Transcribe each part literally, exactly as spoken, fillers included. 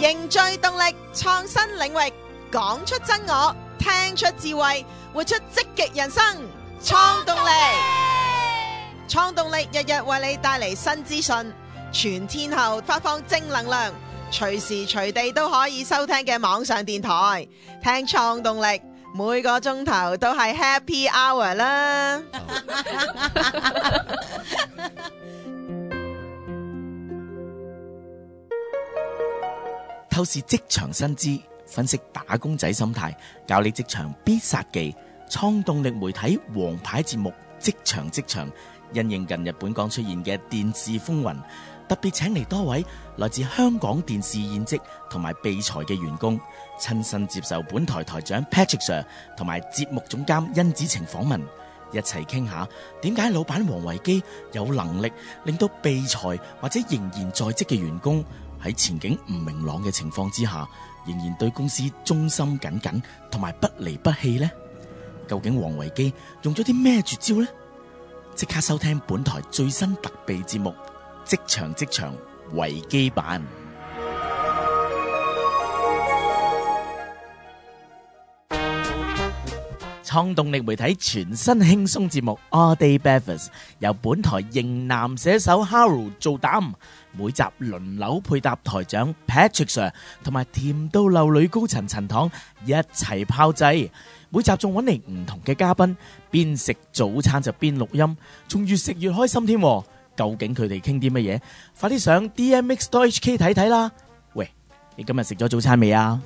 凝聚動力，創新領域，講出真我，聽出智慧，活出積極人生。創動力，創動力日日為你帶嚟新資訊，全天候發放正能量，隨時隨地都可以收聽嘅網上電台。聽創動力，每個鐘頭都係 Happy Hour 啦！ 透視職場薪資，分析打工仔心態，教你職場必殺技。創動力媒體王牌節目《職場職場》，因應近日本港出現嘅電視風雲，特別請嚟多位來自香港電視現職同埋備才嘅員工，親身接受本台台長 Patrick Sir 同埋節目總監甄子晴訪問，一齊傾下點解老闆王維基有能力令到備才或者仍然在職嘅員工喺前景唔明朗嘅情況之下，仍然對公司忠心耿耿同埋不離不棄呢？究竟王維基用咗啲咩絕招呢？即刻收聽本台最新特備節目《職場職場維基版》。創動力媒體全新輕鬆節目 All Day Breakfast 由本台型男寫手 Harold 做膽，每集輪流配搭台長 Patrick Sir 同埋甜到流女高層陳糖一齊炮製。每集仲揾嚟唔同嘅嘉賓，邊食早餐就邊錄音，仲越食越開心添。究竟佢哋傾啲乜嘢？快啲上 D M X dot H K 睇睇啦！喂，你今日食咗早餐未啊？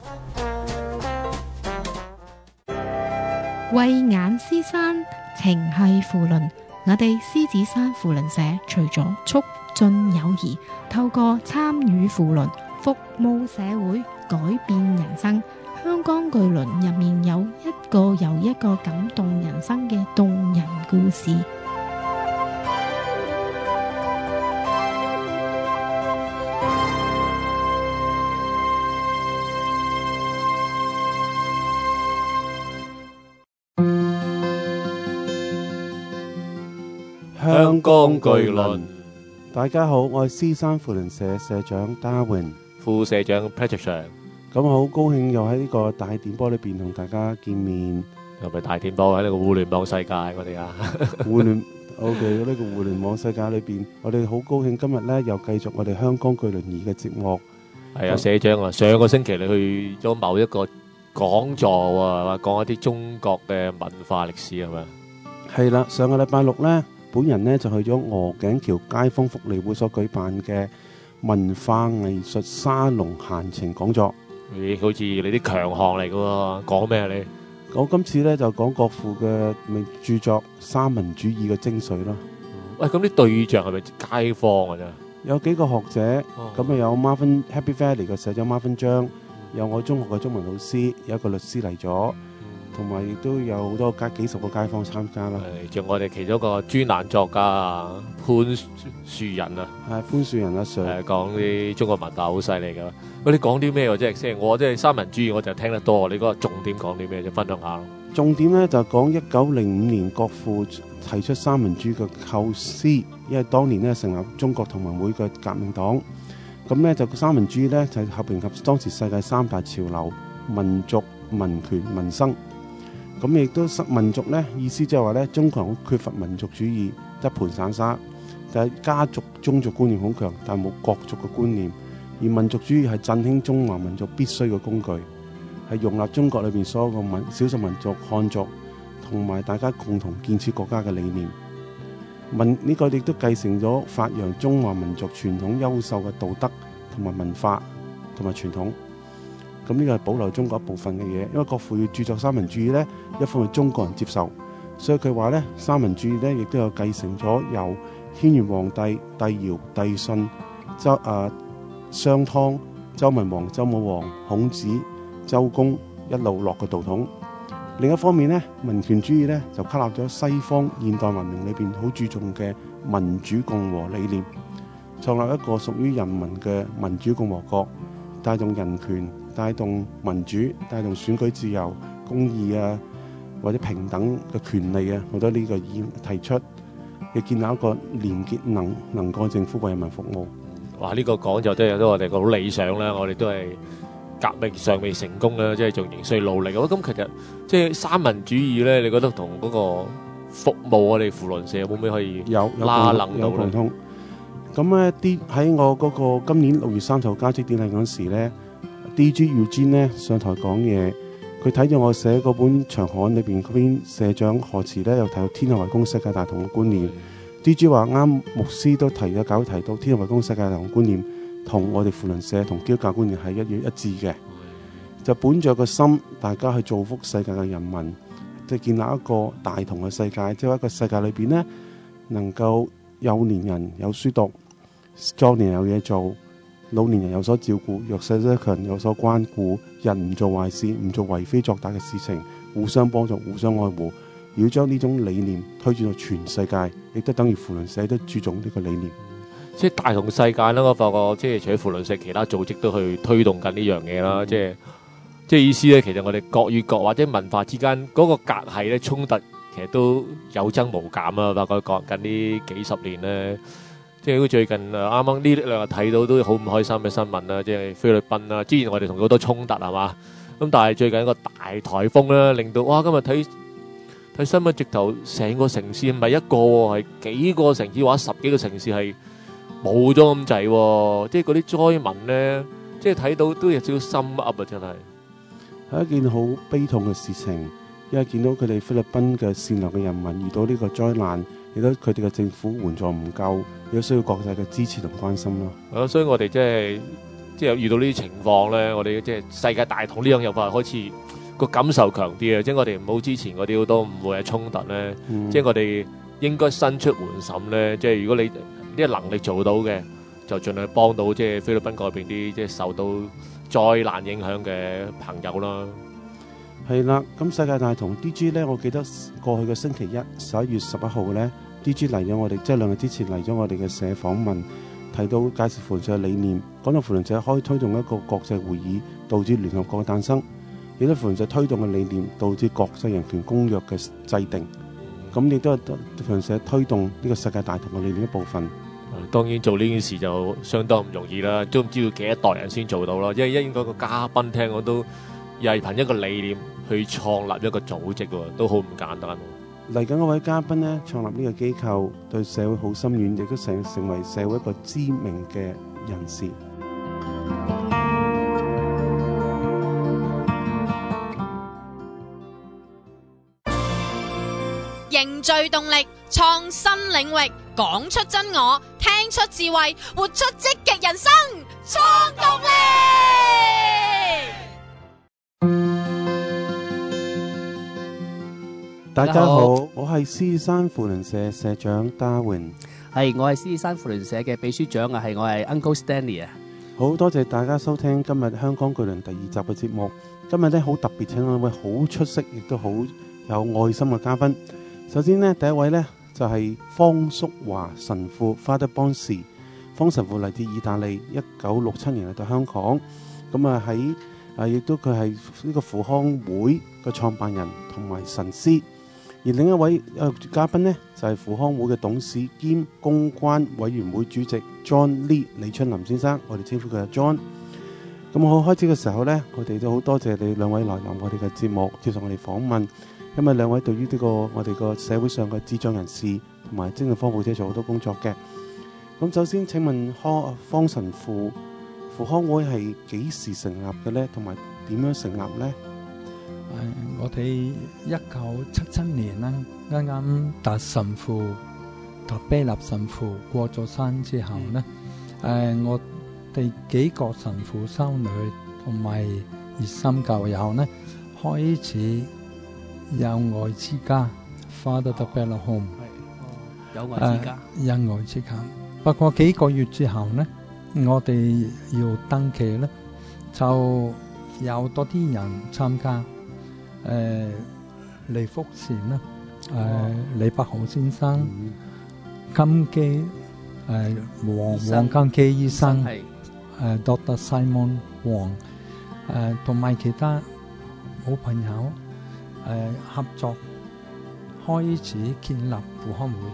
慧眼獅山情繫扶輪，我哋獅子山扶輪社除咗促進友誼，透過參與扶輪服務社會，改變人生。香港巨輪入面有一個又一個感動人生嘅動人故事。 香港巨輪， 大家好，我係獅山扶輪社社長 Darwin， 副社長 Patrick Sir。 咁我好高興又喺呢個大電波裏邊同大家見面。 係咪大電波喺呢個互聯網世界？我哋啊， 互聯 OK 呢個互聯網世界裏邊，我哋好高興今日咧又繼續我哋香港巨輪二嘅節目。 係啊，社長啊，上個星期你去咗某一個講座啊，話講一啲中國嘅文化歷史係咪？係啦，上個禮拜六咧，本人咧就去咗鵝頸橋街坊福利會所舉辦嘅文化藝術沙龍閒情講座。 咦，好似你啲強項嚟㗎喎，講咩啊你？ 我今次咧就講國父嘅名著作《三民主義》嘅精髓咯。 喂，咁啲對象係咪街坊㗎啫？ 有幾個學者，咁啊、哦、有 Marvin Happy Valley 嘅社長 Marvin 張，有我中學嘅中文老師，有一個律師嚟咗。同埋亦都有好多街幾十個街坊參加啦。 仲有我哋其中一個專欄作家潘樹仁啊， 係潘樹仁阿 Sir， 係講啲中國文化好犀利噶。喂，你講啲咩喎？即係即係我即係三民主義，我就聽得多。你嗰個重點講啲咩？就分享下咯。重點咧就講一九零五年國父提出三民主義嘅構思，因為當年咧成立中國同盟會嘅革命黨，咁咧就三民主義咧就係合併及當時世界三大潮流：民族、民權、民生。咁亦都民族咧，意思即係話咧，中國人好缺乏民族主義，一盤散沙，就係家族宗族觀念好強，但係冇國族嘅觀念。而民族主義係振興中華民族必須嘅工具，係容納中國裏邊所有嘅民少數民族漢族，同埋大家共同建設國家嘅理念。民呢、這個亦都繼承咗發揚中華民族傳統優秀嘅道德同埋文化同埋傳統。咁呢個係保留中國一部分嘅嘢，因為國父要著作三民主義呢，一方面中國人接受，所以佢話呢，三民主義呢亦都有繼承咗由軒轅皇帝、帝堯、帝信、周啊商湯、周文王、周武王、孔子、周公一路落嘅道統。另一方面呢，民權主義呢就吸納咗西方現代文明裏邊好注重嘅民主共和理念，創立一個屬於人民嘅民主共和國，帶動人權，帶動民主，帶動選舉自由、公義啊，或者平等嘅權利啊，好多呢個議提出，要建立一個廉潔能能幹政府為人民服務。 哇！呢、這個講就真係都我哋個好理想啦，我哋都係革命尚未成功啦，即係仲仍需努力。咁其實即係三民主義咧，你覺得同嗰個服務我哋扶輪社會唔會可以有拉楞到咧？ 有共通。咁咧啲喺我嗰個今年六月三十號交接典禮嗰時咧 ，D G Eugene 咧上台講嘢，佢睇咗我寫嗰本長刊裏邊嗰篇社長賀詞咧，又提到天下為公、世界大同嘅觀念。D G 話啱，牧師都提咗搞提到天下為公、世界大同觀念，同我哋扶輪社同基督教觀念係一樣一致嘅。就本着個心，大家去造福世界嘅人民，即係建立一個大同嘅世界，即係一個世界裏邊呢，能夠幼年人有書讀。壯年有嘢做，老年人有所照顧，弱勢者強有所關顧，人唔做壞事，唔做為非作歹嘅事情，互相幫助，互相愛護，要將呢種理念推轉到全世界，亦都等於扶輪社都注重呢個理念。 即係大同世界啦，我發覺即係除咗扶輪社，其他組織都去推動緊呢樣嘢啦。嗯、即係即係意思咧，其實我哋國與國或者文化之間嗰個隔閡咧衝突，其實都有增無減啊！發覺講緊呢幾十年咧。即係最近誒啱啱呢兩日睇到都好唔開心嘅新聞啦，即係菲律賓啦。之前我哋同好多衝突係嘛，咁但係最近一個大颱風啦，令到哇今日睇睇新聞，直頭成個城市唔係一個喎，係幾個城市或者十幾個城市係冇咗咁滯喎。即係嗰啲災民咧，即係睇到都有少少心噏啊！真係係一件好悲痛嘅事情，因為見到佢哋菲律賓嘅善良嘅人民遇到呢個災難。亦都佢哋嘅政府援助唔夠，亦都需要國際嘅支持同關心咯。 係咯，所以我哋即係即係遇到呢啲情況咧，我哋即係世界大同呢樣嘢，開始個感受強啲啊！即係我哋唔好之前嗰啲好多誤會嘅衝突咧，嗯、即係我哋應該伸出援手咧。即係如果你呢個能力做到嘅，就盡量幫到即係菲律賓嗰邊啲即係受到災難影響嘅朋友啦。 係啦，咁世界大同 D G 咧，我記得過去嘅星期一十一月十一號咧。D G 嚟咗我哋，即係兩日之前嚟咗我哋嘅社訪問，提到介紹扶輪社嘅理念，講到扶輪社可以推動一個國際會議，導致聯合國嘅誕生；亦都扶輪社推動嘅理念，導致國際人權公約嘅制定。咁亦都係扶輪社推動呢個世界大同嘅理念一部分。 當然做呢件事就相當唔容易啦，都唔知要幾多代人先做到啦。因為應該個嘉賓聽我都又係憑一個理念去創立一個組織喎，都好唔簡單。 嚟緊嗰位嘉賓呢，創立呢個機構對社會好深遠，亦都成成為社會一個知名嘅人士。 凝聚動力，創新領域，講出真我，聽出智慧，活出積極人生，創動力。 大家好，我係獅子山扶輪社社長 Darwin， 係我係獅子山扶輪社嘅秘書長啊，係我係 Uncle Stanley 啊。 好多謝大家收聽今日香港巨輪第二集嘅節目。今日咧好特別，請到一位好出色，亦都好有愛心嘅嘉賓。首先呢，第一位呢就係、是、方叔華神父 Father Bonsi。方神父嚟自意大利，一九六七年嚟到香港，咁啊喺啊亦都佢係呢個扶康會嘅創辦人同埋神師。而另一位誒嘉賓呢，就係、是、扶康會嘅董事兼公關委員會主席 John Lee 李春林先生，我哋稱呼佢係 John。咁好開始嘅時候呢，我哋都好多謝你兩位來臨我哋嘅節目，接受我哋訪問。因為兩位對於呢個我哋個社會上嘅智障人士同埋精神科護者做好多工作嘅。咁首先請問康方神父，扶康會係幾時成立嘅呢？同埋點樣成立呢？ 誒，我哋一九七七年啦，啱啱達神父達卑納神父過咗身之後咧，誒，我哋幾個神父修女同埋熱心教友咧，開始有愛之家 Father Dabella Home， 有愛之家， 有愛之家。不過幾個月之後咧，我哋要登記咧，就有多啲人參加。誒、呃，李福善啦，誒、呃，李柏豪先生，嗯、金基，誒、呃，黃黃金基醫生，誒、呃、Doctor Simon 黃，誒，同埋其他好朋友，誒、呃，合作開始建立扶康會。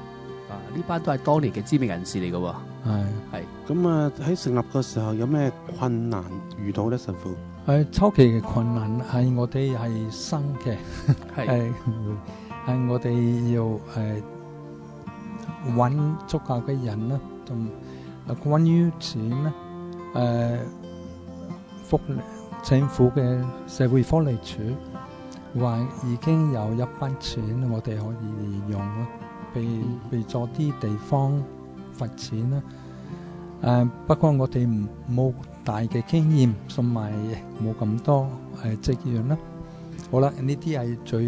啊，呢班都係當年嘅知名人士嚟嘅喎。 係係。 咁啊喺成立嘅時候有咩困難遇到咧，神父？ 誒初期嘅困難係我哋係新嘅，係係我哋要誒揾足夠嘅人啦，同關於錢咧誒福利政府嘅社會福利署話已經有一筆錢我哋可以用咯，俾俾咗啲地方發展啦。誒不過我哋唔冇大嘅經驗，同埋冇咁多誒職員啦。好啦，呢啲係最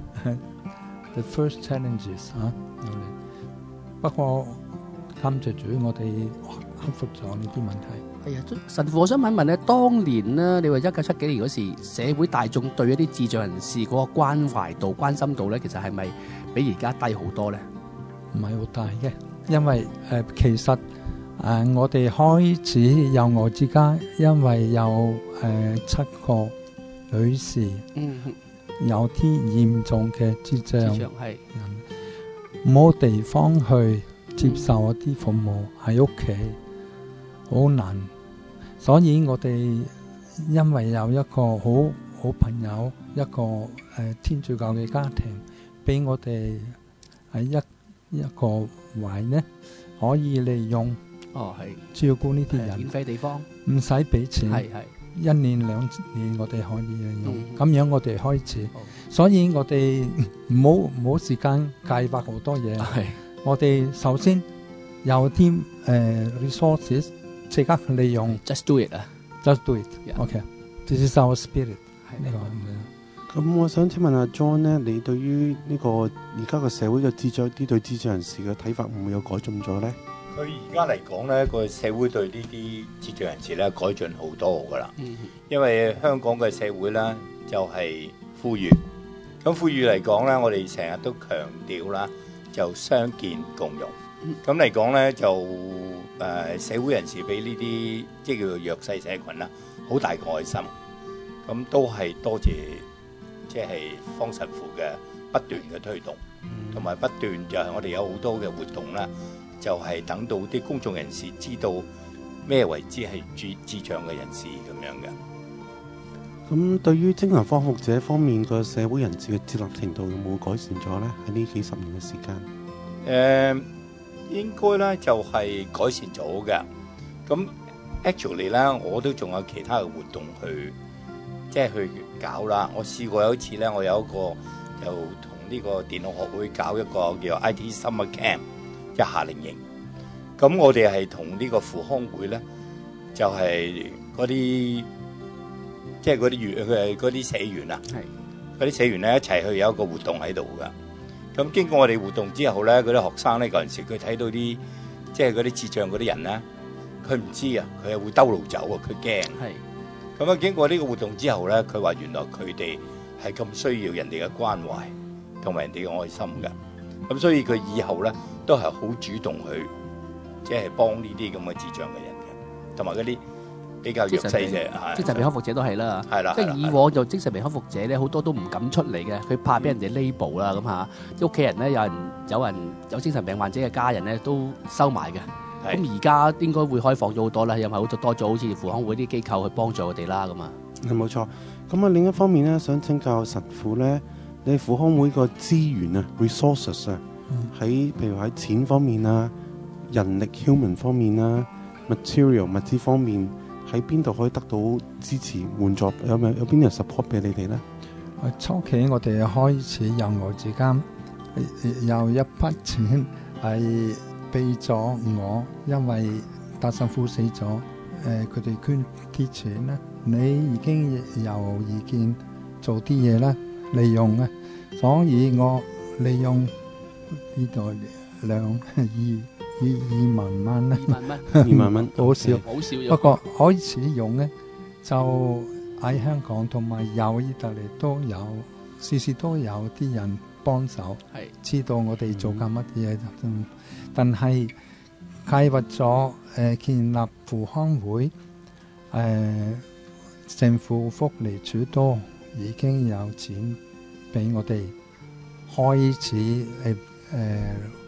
the first challenges 啊。不過感謝主，我哋克服咗呢啲問題。 係啊，神父，我想問問咧，當年咧，你話一九七幾年嗰時，社會大眾對一啲智障人士嗰個關懷度、關心度咧，其實係咪比而家低好多咧？ 唔係好大嘅，因為誒、呃、其實。誒、呃，我哋開始有我之家，因為有誒、呃、七個女士， 嗯， 有啲嚴重嘅智障人，冇地方去接受一啲服務喺屋企，好難。所以我哋因為有一個好好朋友，一個誒、呃、天主教嘅家庭，俾我哋喺一一個位呢，可以利用。 哦，係照顧呢啲人， 免費地方，唔使俾錢， 係係一年兩年我哋可以用，咁、 嗯、 樣我哋開始，所以我哋冇冇時間計劃好多嘢，我哋首先有啲誒、呃、resources 即刻利用 ，just do it 啊 ，just do it，OK，this、yeah. is our spirit。呢個咁我想請問阿 John 咧，你對於呢個而家嘅社會嘅智障啲對智障人士嘅睇法會唔會有改進咗咧？ 佢而家嚟講咧，個社會對呢啲智障人士咧改進好多噶啦。嗯，因為香港嘅社會咧就係富裕，咁富裕嚟講咧，我哋成日都強調啦，就相見共融。咁嚟講咧，就誒、呃、社會人士俾呢啲即係叫做弱勢社群啦，好大嘅愛心。咁都係多謝即係方神父嘅不斷嘅推動，同埋不斷就係我哋有好多嘅活動啦。就係、是、等到啲公眾人士知道咩為之係智智障嘅人士咁樣嘅。 咁對於精神康復者方面個社會人士嘅接納程度有冇改善咗咧？喺呢幾十年嘅時間，誒、 呃、應該咧就係改善咗嘅。咁 actually 咧，我都仲有其他嘅活動去即係去搞啦。我試過有一次咧，我有一個就同呢個電腦學會搞一個叫 I T Summer Camp。一夏令營，咁我哋係同呢個扶康會咧，就係嗰啲即係嗰啲員嘅嗰啲社員啊，嗰啲社員咧一齊去有一個活動喺度噶。咁經過我哋活動之後咧，嗰啲學生咧嗰陣時佢睇到啲即係嗰啲智障嗰啲人咧，佢唔知啊，佢係會兜路走啊，佢驚。係咁啊！經過呢個活動之後咧，佢話原來佢哋係咁需要人哋嘅關懷同埋人哋嘅愛心㗎。咁所以佢以後咧都係好主動去，即係幫呢啲咁嘅智障嘅人嘅，同埋嗰啲比較弱勢嘅精神病康復者都係啦。 係啦， 即係以往就精神病康復者咧，好多都唔敢出嚟嘅，佢怕俾人哋 label 啦咁嚇。啲屋企人咧，有人有人有精神病患者嘅家人咧，都收埋嘅。咁而家應該會開放咗好多啦，因為好多咗好似扶康會啲機構去幫助佢哋啦咁啊。 係冇錯。咁啊另一方面咧，想請教神父咧。你扶康會個資源啊 resources 啊，喺、嗯、譬如喺錢方面啊、人力 human 方面啊、material 物資方面，喺邊度可以得到支持援助？有冇有邊人 support 俾你哋咧？ 初期我哋開始由我之間有一筆錢係俾咗我，因為大神父死咗，誒佢哋捐啲錢咧，你已經有意見做啲嘢啦。利用啊，所以我利用呢度兩二二二萬蚊啦， 二萬蚊， 二萬蚊， 好少， 好少。 不過開始用咧，就喺香港同埋有意大利都有，時時都有啲人幫手，知道我哋做緊乜嘢。嗯，但係計劃咗誒建立扶康會，誒政府福利處多。已經有錢俾我哋開始誒誒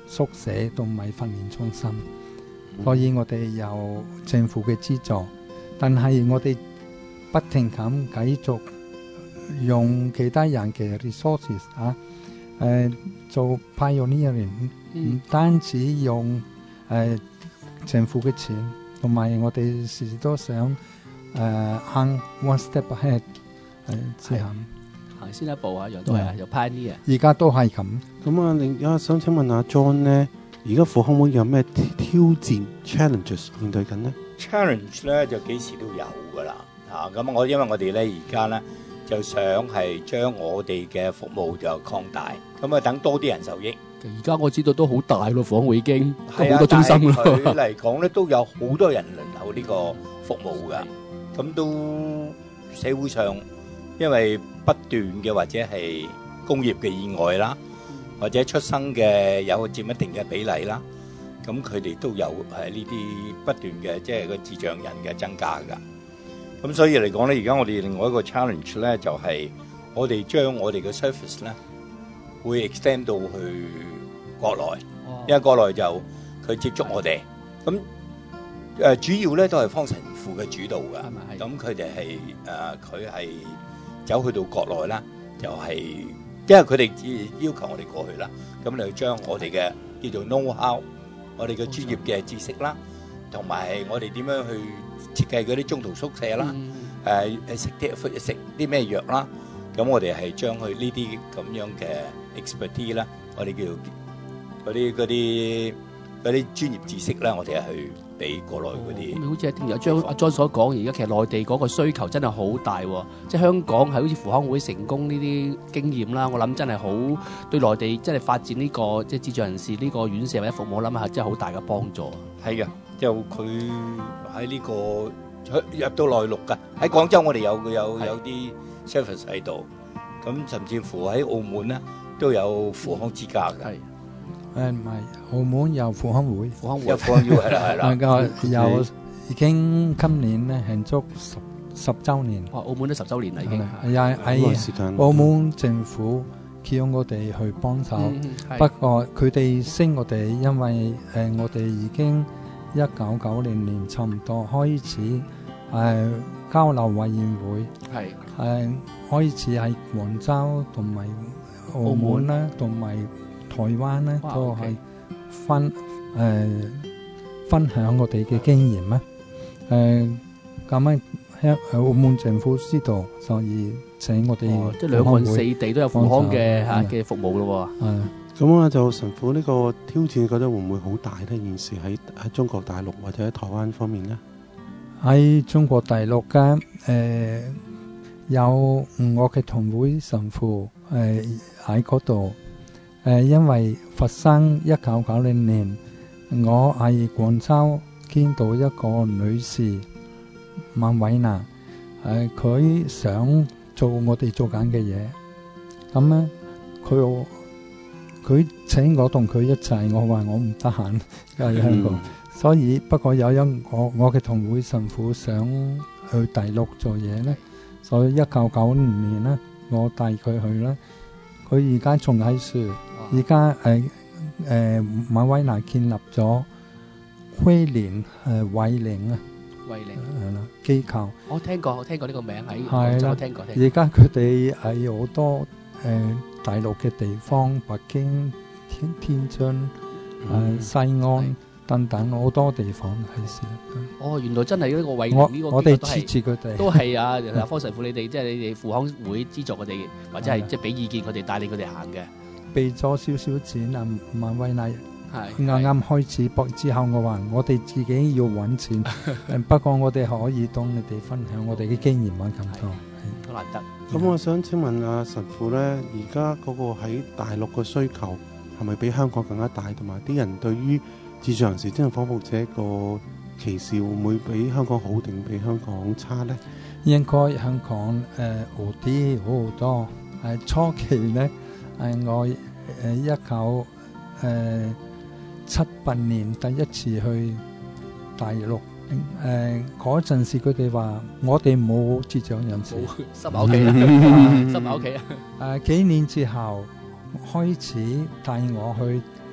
宿舍同埋訓練中心，所以我哋有政府嘅資助，但係我哋不停咁繼續用其他人嘅 resources 啊，誒做 pioneering，唔單止用誒政府嘅錢，同埋我哋時時都想誒行 one step ahead，誒之後行先一步啊，樣都係啊，有 pioneer。 而家都係咁。 咁啊，另一想請問阿 John 咧，而家復康會有咩挑戰 challenges 面對緊呢？ challenge 咧就幾時都有噶啦，嚇咁我因為我哋咧而家咧就想係將我哋嘅服務就擴大，咁啊等多啲人受益。 而家我知道都好大咯，房會已經都係啊， 好多中心咯。 但係佢嚟講咧都有好多人輪候呢個服務㗎，咁都社會上因為不斷嘅或者係工業嘅意外啦，或者出生嘅有佔一定嘅比例啦。咁佢哋都有係呢啲不斷嘅，即係個智障人嘅增加㗎。咁所以嚟講咧，而家我哋另外一個 challenge 咧，就係我哋將我哋嘅 service 咧，會 extend 到去國內，因為國內就佢接觸我哋。咁誒主要咧都係方神父嘅主導㗎。咁佢哋係誒佢係走去到國內啦，就係因為佢哋要求我哋過去啦。咁你就將我哋嘅叫做 know how。我哋嘅專業嘅知識啦，同埋我哋點樣去設計嗰啲中途宿舍啦，誒誒食啲食啲咩藥啦，咁我哋係將佢呢啲咁樣嘅 expertise 啦，我哋叫嗰啲嗰啲嗰啲專業知識啦，我哋係去俾國內嗰啲。 咁好似聽有張阿 John 所講，而家其實內地嗰個需求真係好大喎，即係香港係好似扶康會成功呢啲經驗啦，我諗真係好對內地真係發展呢個即係智障人士呢個院舍或者服務，我諗係真係好大嘅幫助。 係嘅，就佢喺呢個入到內陸㗎，喺廣州我哋有有有啲 service 喺度，咁甚至乎喺澳門咧都有扶康之家嘅。 誒唔係，澳門有扶康會， 扶康會有扶康會係啦係啦， 個有已經今年咧慶祝十十週年。 哇！澳門都十週年啦已經。 係啊，喺澳門政府叫我哋去幫手，不過佢哋升我哋，因為誒我哋已經一九九零年差唔多開始誒交流委員會，係誒開始喺廣州同埋澳門啦，同埋台灣咧都係分誒、呃、分享我哋嘅經驗啦。誒咁樣香澳門政府知道，所以請我哋、 哦、即係兩岸四地都有扶康嘅嚇嘅服務咯喎。 係咁啊，就神父呢個挑戰，覺得會唔會好大咧？現時喺喺中國大陸或者喺台灣方面咧， 喺中國大陸嘅誒有我嘅同會神父誒喺嗰度。誒，因為佛生一九九零年，我喺廣州見到一個女士孟偉娜，誒，佢想做我哋做緊嘅嘢，咁咧佢佢請我同佢一齊，我話我唔得閒喺香港，所以不過有因我我嘅同會神父想去大陸做嘢咧，所以一九九零年咧，我帶佢去啦，佢而家仲喺樹。而家誒誒馬威娜建立咗輝蓮誒慧靈啊， 慧靈係啦機構。 我聽過，我聽過呢個名喺廣州， 聽過。 而家佢哋喺好多誒、呃、大陸嘅地方，北京、天天津、誒、呃、西安等等好多地方係試。 哦，原來真係呢個慧靈呢個我哋支持佢哋， 都係啊！阿方神父你哋即係你哋扶康會資助佢哋，或者係即係俾意見佢哋，帶領佢哋行嘅。 俾咗少少錢啊，馬威娜啱啱開始博之後，我話我哋自己要揾錢，不過我哋可以同你哋分享我哋嘅經驗啊，咁多好難得。 咁我想請問阿神父咧，而家嗰個喺大陸嘅需求係咪比香港更加大？同埋啲人對於智障人士精神康復者個歧視會唔會比香港好定比香港差咧？ 應該香港誒好啲好好多。誒初期咧。誒我誒一九誒七八年第一次去大陸，誒嗰陣時佢哋話我哋冇智障人士， 濕埋屋企啦，濕埋屋企啊！ 誒幾年之後開始帶我去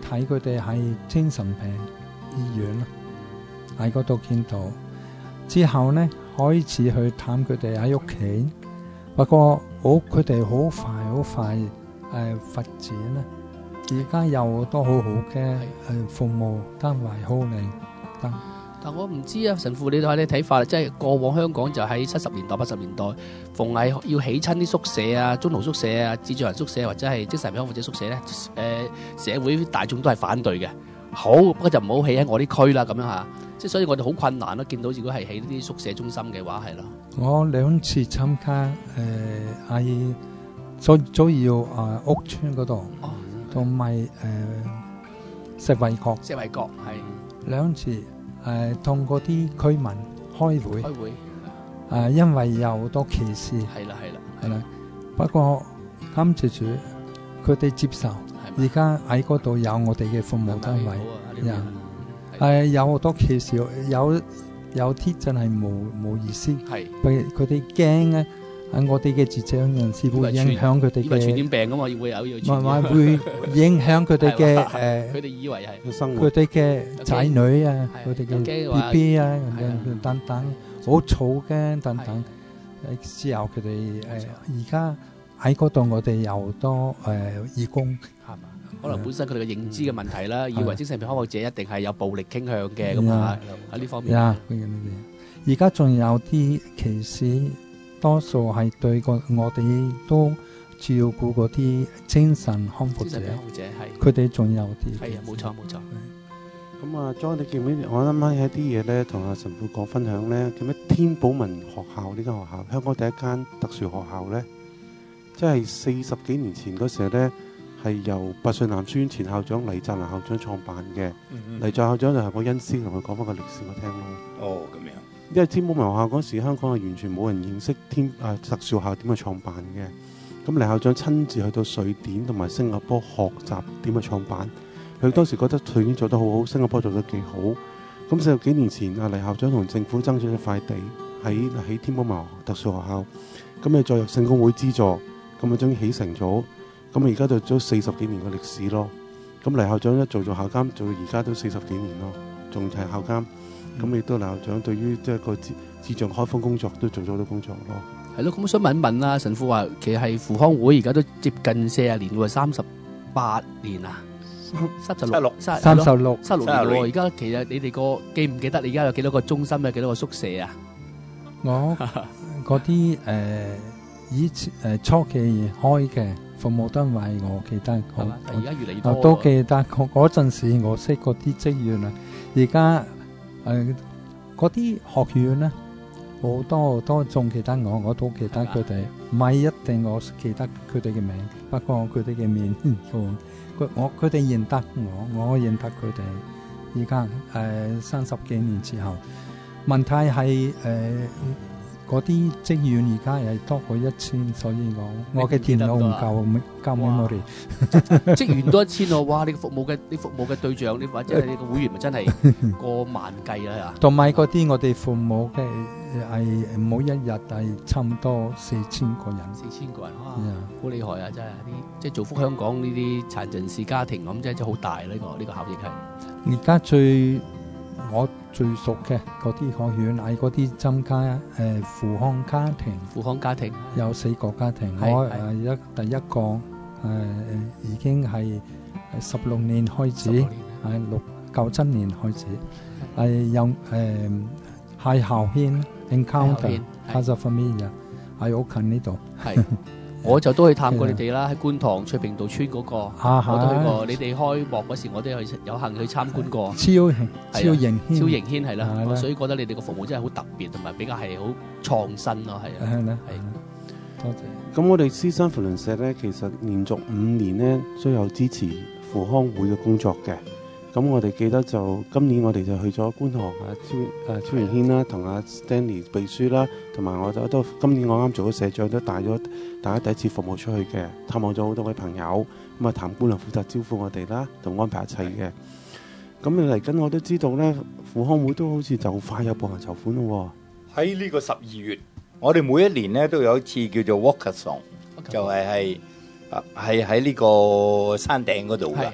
睇佢哋喺精神病醫院啦，喺嗰度見到。之後呢，開始去探佢哋喺屋企。不過好佢哋好快好快誒、呃、發展啦。而家有好多好好嘅誒服務單位好靚。但但我唔知啊，神父你睇你睇法啦，即係過往香港就喺七十年代八十年代，逢係要起親啲宿舍啊、中途宿舍啊、智障人宿舍或者係精神病康復者宿舍咧，誒、呃、社會大眾都係反對嘅。好，不過就唔好起喺我啲區啦，咁樣嚇。即係所以我哋好困難咯。見到如果係起呢啲宿舍中心嘅話，係咯。 我兩次參加誒喺最主要誒屋村嗰度，同埋誒石圍角。 石圍角係兩次誒同嗰啲居民開會。 開會誒，因為有好多歧視。 係啦，係啦， 係啦。不過感謝主，佢哋接受。而家喺嗰度有我哋嘅服務單位。有誒有好多歧視，有有啲真係冇冇意思。係佢佢哋驚咧，喺我哋嘅智障人士會影響佢哋嘅。以為傳染病㗎嘛，會有要傳染。慢慢會影響佢哋嘅誒。 佢哋以為係生活。佢哋嘅仔女啊，佢哋嘅 B B 啊，等等，好嘈嘅等等。誒之後佢哋誒而家喺嗰度，我哋有好多誒義工。 可能本身佢哋嘅認知嘅問題啦，以為精神病康復者一定係有暴力傾向嘅，咁啊喺呢方面。 而家仲有啲歧視，多數係對個我哋都照顧嗰啲精神康復者，佢哋仲有啲。 係啊，冇錯冇錯。 咁啊 ，John，你記唔記得我啱啱有啲嘢咧，同阿神父講分享咧？叫咩？天寶文學校呢間學校，香港第一間特殊學校咧，即係四十幾年前嗰時咧。係由拔萃男書院前校長黎澤蘭校長創辦嘅。嗯、黎澤校長就係我恩師，同佢講翻個歷史我聽咯。 哦，咁樣。 因為天寶文學校嗰時香港係完全冇人認識天啊特殊學校點去創辦嘅。咁黎校長親自去到瑞典同埋新加坡學習點去創辦。佢當時覺得瑞典做得好好，新加坡做得幾好。咁四十幾年前，啊黎校長同政府爭取咗塊地喺喺天寶文學特殊學校。咁你再入聖公會資助，咁啊終於起成咗。咁而家就做四十幾年嘅歷史咯。咁黎校長一做做校監，做到而家都四十幾年咯，仲係校監。咁亦都黎校長對於即係個智智障開荒工作都做咗好多工作咯。 係咯，咁我想問一問啊，神父話其實係扶康會而家都接近四十年喎，三十八年啊，三十六， 三十六， 三十六年喎。而家其實你哋個記唔記得你而家有幾多個中心，有幾多個宿舍啊？ 我嗰啲誒以前誒初期開嘅。服務單位我記得，我而家越嚟越多， 我都記得嗰陣時我識嗰啲職員啦。而家誒嗰啲學院咧，好多都仲記得我，我都記得佢哋。唔係一定我記得佢哋嘅名，不過佢哋嘅面，佢我佢哋認得我，我認得佢哋。而家誒三十幾年之後，問題係誒。呃嗰啲職員而家係多過一千，所以我我嘅電腦唔夠，夠唔我哋職員多一千喎，哇！你服務嘅你服務嘅對象，你或者係你個會員咪真係過萬計啦， 同埋嗰啲我哋服務嘅係每一日係差唔多四千個人， 四千個人，哇，好厲害啊！真係啲即係造福香港呢啲殘疾人士家庭咁，真係好大呢個呢個效益係。 而家最我最熟嘅嗰啲學院係嗰啲增加誒扶康家庭， 扶康家庭有四個家庭，我誒一第一個誒已經係十六年開始，係六九七年開始，係有誒係校軒 Encounter Casa Família 喺屋近呢度。 係。我就都去探過你哋啦，喺觀塘翠屏道村嗰個，我都去過。你哋開幕嗰時，我都有去有幸去參觀過。 超型超型軒， 超型軒係啦，所以覺得你哋個服務真係好特別，同埋比較係好創新咯，係啊。 係啦， 係。 多謝。 咁我哋獅山扶輪社咧，其實連續五年咧都有支持扶康會嘅工作嘅。咁我哋記得就今年我哋就去咗觀塘啊超誒超型軒啦，同阿 Stanley 秘書啦，同埋我就都今年我啱做咗社長，都帶咗大家第一次服務出去嘅，探望咗好多位朋友。咁啊，譚姑娘負責招呼我哋啦，同安排一切嘅。咁你嚟緊我都知道咧，扶康會都好似就快有步行籌款咯。 喺呢個十二月，我哋每一年咧都有一次叫做 Walkathon，就係係係喺呢個山頂嗰度嘅。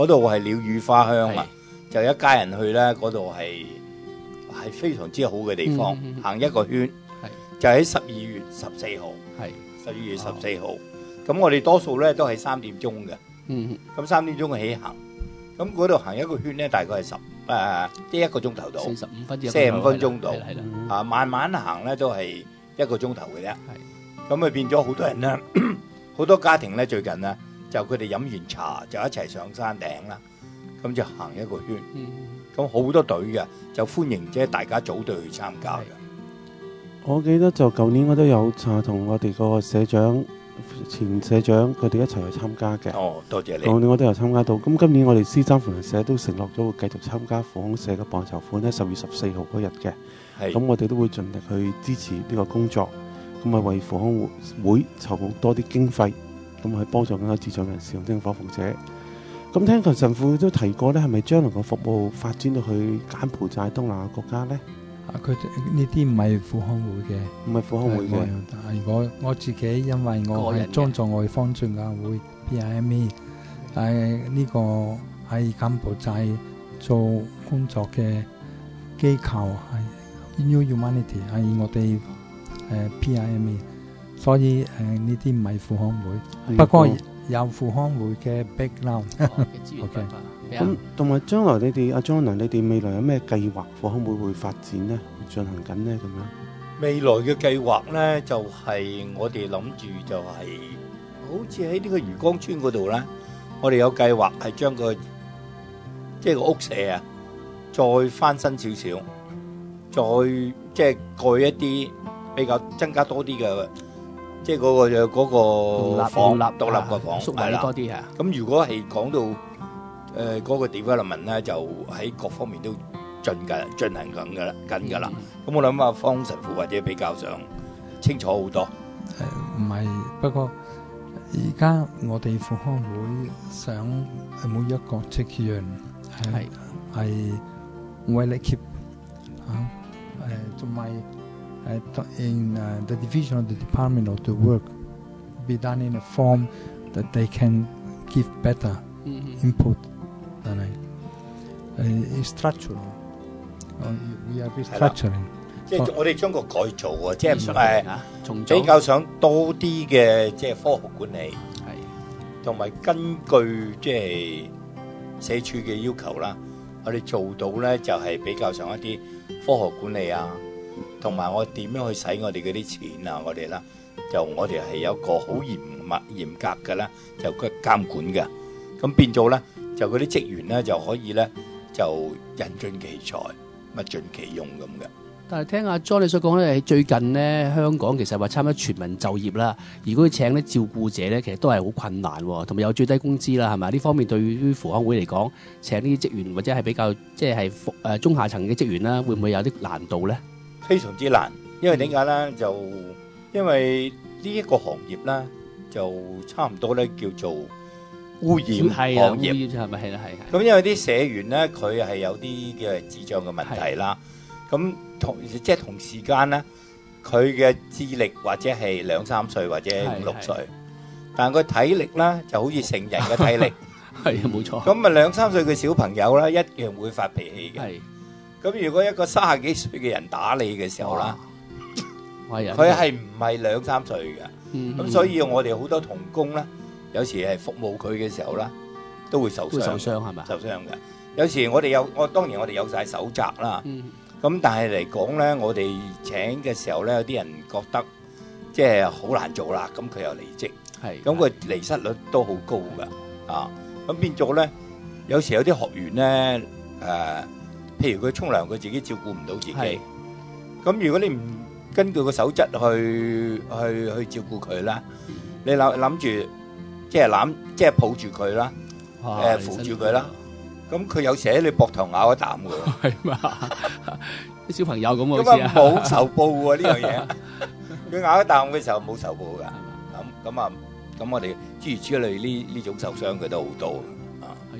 嗰度係鳥語花香啊，就一家人去咧，嗰度係係非常之好嘅地方， 嗯嗯嗯行一個圈，就喺十二月十四號，十二月十四號。咁我哋多數咧都係三點鐘嘅， 嗯， 咁三點鐘起行，咁嗰度行一個圈咧，大概係十誒即係一個鐘頭到， 四十五分至四十五分鐘到， 係啦係啦啊慢慢行咧都係一個鐘頭嘅啫。咁咪變咗好多人咧，好多家庭咧最近咧就佢哋飲完茶就一齊上山頂啦，咁就行一個圈，咁好多隊嘅，就歡迎即係大家組隊去參加嘅。 我記得就舊年我都有啊同我哋個社長、前社長佢哋一齊去參加嘅。 哦，多謝你。 舊年我都有參加到，咁今年我哋獅山扶輪社都承諾咗會繼續參加扶康社嘅棒球館咧，十月十四號嗰日嘅。 係。 咁我哋都會盡力去支持呢個工作，咁啊為扶康會籌募多啲經費，咁去幫助更多智障人士同聽火鳳者。咁聽陳神父都提過咧，係咪將來個服務發展到去柬埔寨東南亞國家咧？ 啊，佢呢啲唔係扶康會嘅， 唔係扶康會嘅。 但係我我自己因為我係裝助外方進教會 P I M E， 但係呢個喺柬埔寨做工作嘅機構係 New Humanity 係我哋誒 P I M E， 所以誒呢啲唔係扶康會，不過有扶康會嘅 background。OK。 咁同埋將來你哋阿 John 你哋未來有咩計劃？扶康會會發展呢？進行緊呢？咁樣未來嘅計劃咧，就係、是、我哋諗住就係、是，好似喺呢個漁光村嗰度咧，我哋有計劃係將個即係個屋舍啊，再翻新少少，再即係蓋一啲比較增加多啲嘅，即係嗰個嘅嗰個房獨立嘅房， 宿位多啲啊。 咁如果係講到誒嗰、呃那個 development 咧，就喺各方面都進緊進行緊㗎啦，緊㗎啦。咁、嗯、我諗啊，方神父或者比較上清楚好多。 誒唔係，不過而家我哋扶康會想每一個職員係係為力 keep 啊誒，同埋誒 in the division of the department of the work be done in a form that they can give better input。但係誒 structural，we are restructuring。 即係我哋將個改造啊，即係誒比較想多啲嘅即係科學管理，係同埋根據即係社署嘅要求啦，我哋做到咧就係比較上一啲科學管理啊，同埋我點樣去使我哋嗰啲錢啊，我哋啦就我哋係有一個好嚴密嚴格嘅咧，就個監管嘅，咁變咗咧。就嗰啲職員咧就可以咧就人盡其才，物盡其用咁嘅。 但係聽阿 John 你所講咧，最近咧香港其實話差唔多全民就業啦。如果請啲照顧者咧，其實都係好困難，同埋有最低工資啦，係咪？呢方面對於扶康會嚟講，請呢啲職員或者係比較即係誒中下層嘅職員啦，會唔會有啲難度咧？ 非常之難，因為點解咧？就因為呢一個行業咧，就差唔多咧叫做污染行業係咪係啦係？ 咁因為啲社員咧，佢係有啲嘅智障嘅問題啦。咁同即係同時間咧，佢嘅智力或者係兩三歲或者五六歲，但係佢體力咧就好似成人嘅體力， 係冇錯。 咁啊兩三歲嘅小朋友咧一樣會發脾氣嘅。咁如果一個三十幾歲嘅人打你嘅時候啦，佢係唔係兩三歲嘅？咁、嗯、所以我哋好多同工咧。有時係服務佢嘅時候啦，都會受傷。 受傷係咪？ 受傷嘅。有時我哋有，我當然我哋有晒手冊啦。咁、嗯、但係嚟講咧，我哋請嘅時候咧，有啲人覺得即係好難做啦，咁佢又離職。係。咁佢離失率都好高㗎。啊，咁變咗咧，有時有啲學員咧，誒、呃，譬如佢沖涼，佢自己照顧唔到自己。咁如果你唔根據個守則去去去照顧佢啦，你諗諗住。即係攬，即係抱住佢啦，誒扶住佢啦。咁佢有時喺你膊頭咬一啖嘅， 係嘛？啲小朋友咁啊，咁啊冇仇報喎呢樣嘢。佢咬一啖嘅時候冇仇報㗎。咁咁啊，咁我哋諸如此類呢呢種受傷嘅都好多。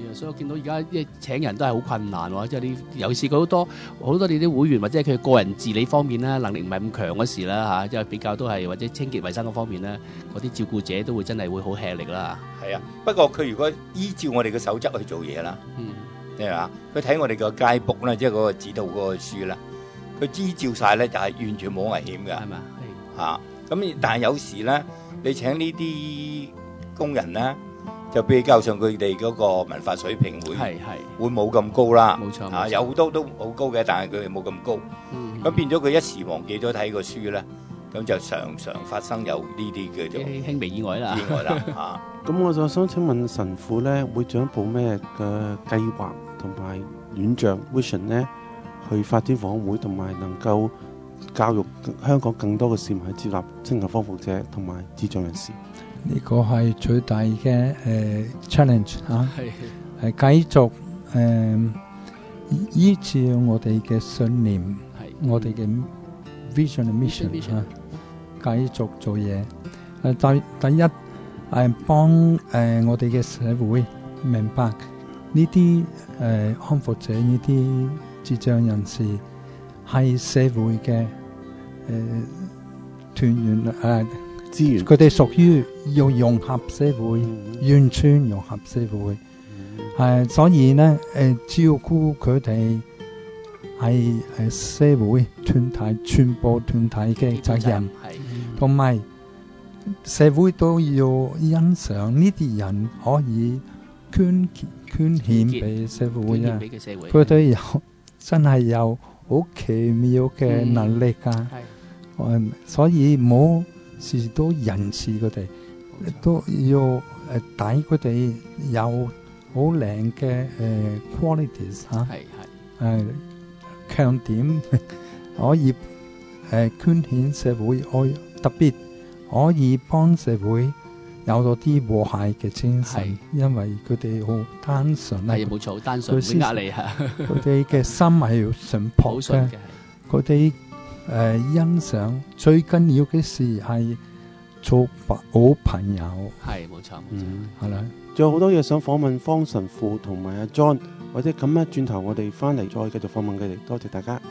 啊，所以我見到而家即係請人都係好困難喎，即係啲尤其是佢好多好多你啲會員或者係佢個人自理方面啦，能力唔係咁強嗰時啦嚇，即係比較都係或者清潔衞生嗰方面咧，嗰啲照顧者都會真係會好吃力啦。 係啊，不過佢如果依照我哋嘅守則去做嘢啦， 嗯， 係嘛？佢睇我哋個街 book 咧，即係嗰個指導嗰個書啦，佢依照晒咧就係完全冇危險嘅， 係嘛？ 嚇咁，但係有時咧，你請呢啲工人咧，就比較上佢哋嗰個文化水平會係係會冇咁高啦。 冇錯啊，有好多都好高嘅，但係佢哋冇咁高。 嗯， 咁變咗佢一時忘記咗睇個書咧，咁就常常發生有呢啲叫做輕微意外啦。 意外啦嚇。 咁我就想請問神父咧，會進一步咩嘅計劃同埋遠象 vision 咧，去發展房會，同埋能夠教育香港更多嘅市民去接納精神康復者同埋智障人士？ 呢個係最大嘅誒 challenge 嚇， 係係繼續誒依照我哋嘅信念， 係我哋嘅 vision and mission Vision, mission 嚇，繼續做嘢。誒第第一係幫誒我哋嘅社會明白呢啲誒康復者，呢啲智障人士係社會嘅誒團員誒。 資源佢哋屬於要融合社會，完全融合社會。係，所以咧誒，照顧佢哋係誒社會團體、全部團體嘅責任，同埋社會都要欣賞呢啲人可以捐捐獻俾社會啊！佢哋有真係有好奇妙嘅能力㗎，誒，所以冇。是都人事佢哋都要誒帶佢哋有好靚嘅誒 qualities 嚇，係係誒強點可以誒捐獻社會，可特別可以幫社會有咗啲和諧嘅精神，因為佢哋好單純啊， 係冇錯，好單純，唔會呃你嚇。佢哋嘅心係純樸嘅，佢哋。誒、呃、欣賞最緊要嘅事係做好朋友， 係冇錯冇錯， 嗯， 係啦。 仲有好多嘢想訪問方神父同埋阿 John， 或者咁咧，轉頭我哋翻嚟再繼續訪問佢哋。多謝大家。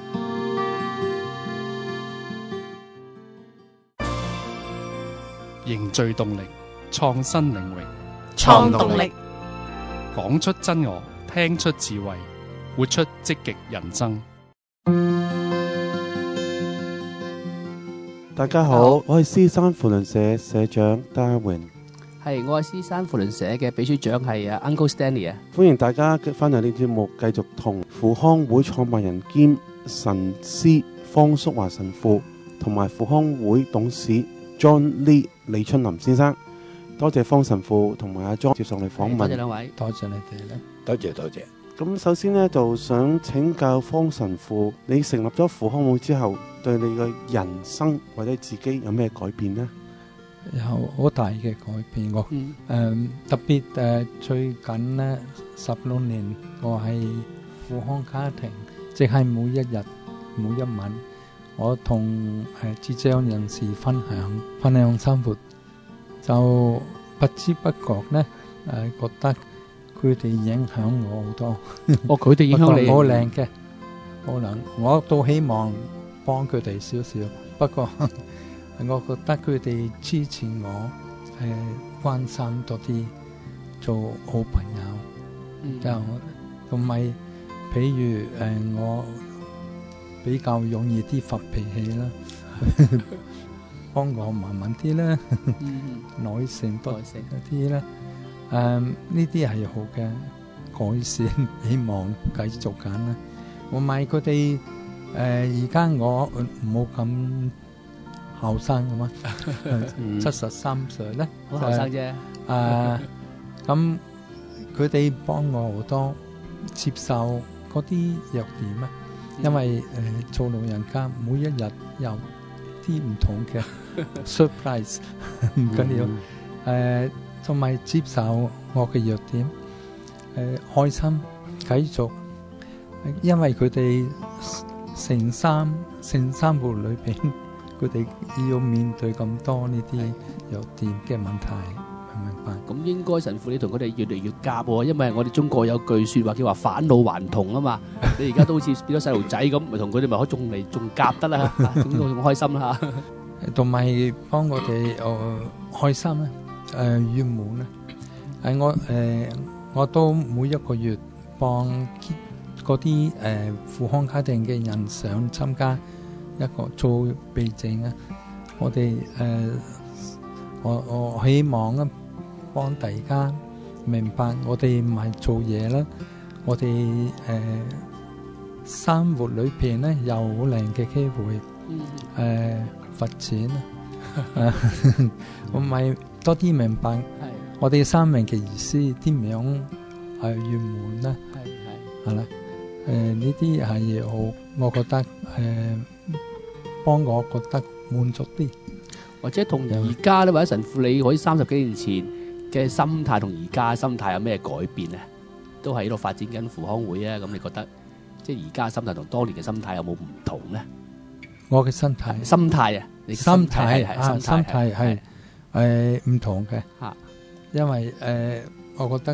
凝聚動力，創新領域， 創動力， 講出真我，聽出智慧，活出積極人生。 大家好，我係獅山扶輪社社長 Darwin。 係，我係獅山扶輪社嘅秘書長係啊 Uncle Stanley 啊。 歡迎大家翻嚟呢節目，繼續同扶康會創辦人兼神師方叔華神父，同埋扶康會董事 John Lee 李春林先生。多謝方神父同埋阿 John 接受我哋訪問。 多謝兩位， 多謝你哋咧。 多謝多謝。 咁首先呢，就想請教方神父，你成立咗扶康會之後，對你嘅人生或者自己有咩改變呢？ 有好大嘅改變，我誒、 嗯呃、特別誒、呃、最近呢十六年，我係扶康家庭，即係每一日每一晚，我同誒智障人士分享分享生活，就不知不覺呢誒、呃、覺得佢哋影響我好多。 哦，佢哋影響你好靚嘅，可能我都希望幫佢哋少少，不過我覺得佢哋支持我，誒、呃、關心多啲，做好朋友。就同埋，譬如誒、呃、我比較容易啲發脾氣啦，幫我慢慢啲啦，耐性多一啲啦。誒呢啲係好嘅改善，希望繼續緊啦。我買佢哋誒，而家我冇咁後生噶嘛，七十三歲咧， 好後生啫。 誒咁佢哋幫我好多接受嗰啲弱點啊，因為誒做老人家每一日有啲唔同嘅 surprise， 唔緊要誒。同埋接受我嘅弱點，誒、呃、開心繼續，因為佢哋成三成三部裏邊，佢哋要面對咁多呢啲弱點嘅問題， 明白。 咁應該神父你同佢哋越嚟越夾喎，因為我哋中國有句説話叫話返老還童啊嘛。你而家都好似變咗細路仔咁，咪同佢哋咪可仲嚟仲夾得啦，點都仲開心啦嚇。 同埋幫我哋誒開心咧，誒圓滿咧。誒我誒我都每一個月幫嗰啲誒富康家庭嘅人想參加一個做避靜啊，我哋誒我我希望啊幫大家明白，我哋唔係做嘢啦，我哋誒生活裏邊咧有好靚嘅機會，誒發展啊，我咪多啲明白我哋生命嘅意思點樣係圓滿咧，係啦，誒呢啲係好，我覺得誒幫我覺得滿足啲。 或者同而家咧，或者神父你可以三十幾年前嘅心態同而家心態有咩改變咧？都喺度發展緊扶康會啊！咁你覺得即係而家心態同當年嘅心態有冇唔同咧？ 我嘅心態， 心態啊，你心態啊，心態係誒唔同嘅嚇， 因為誒我覺得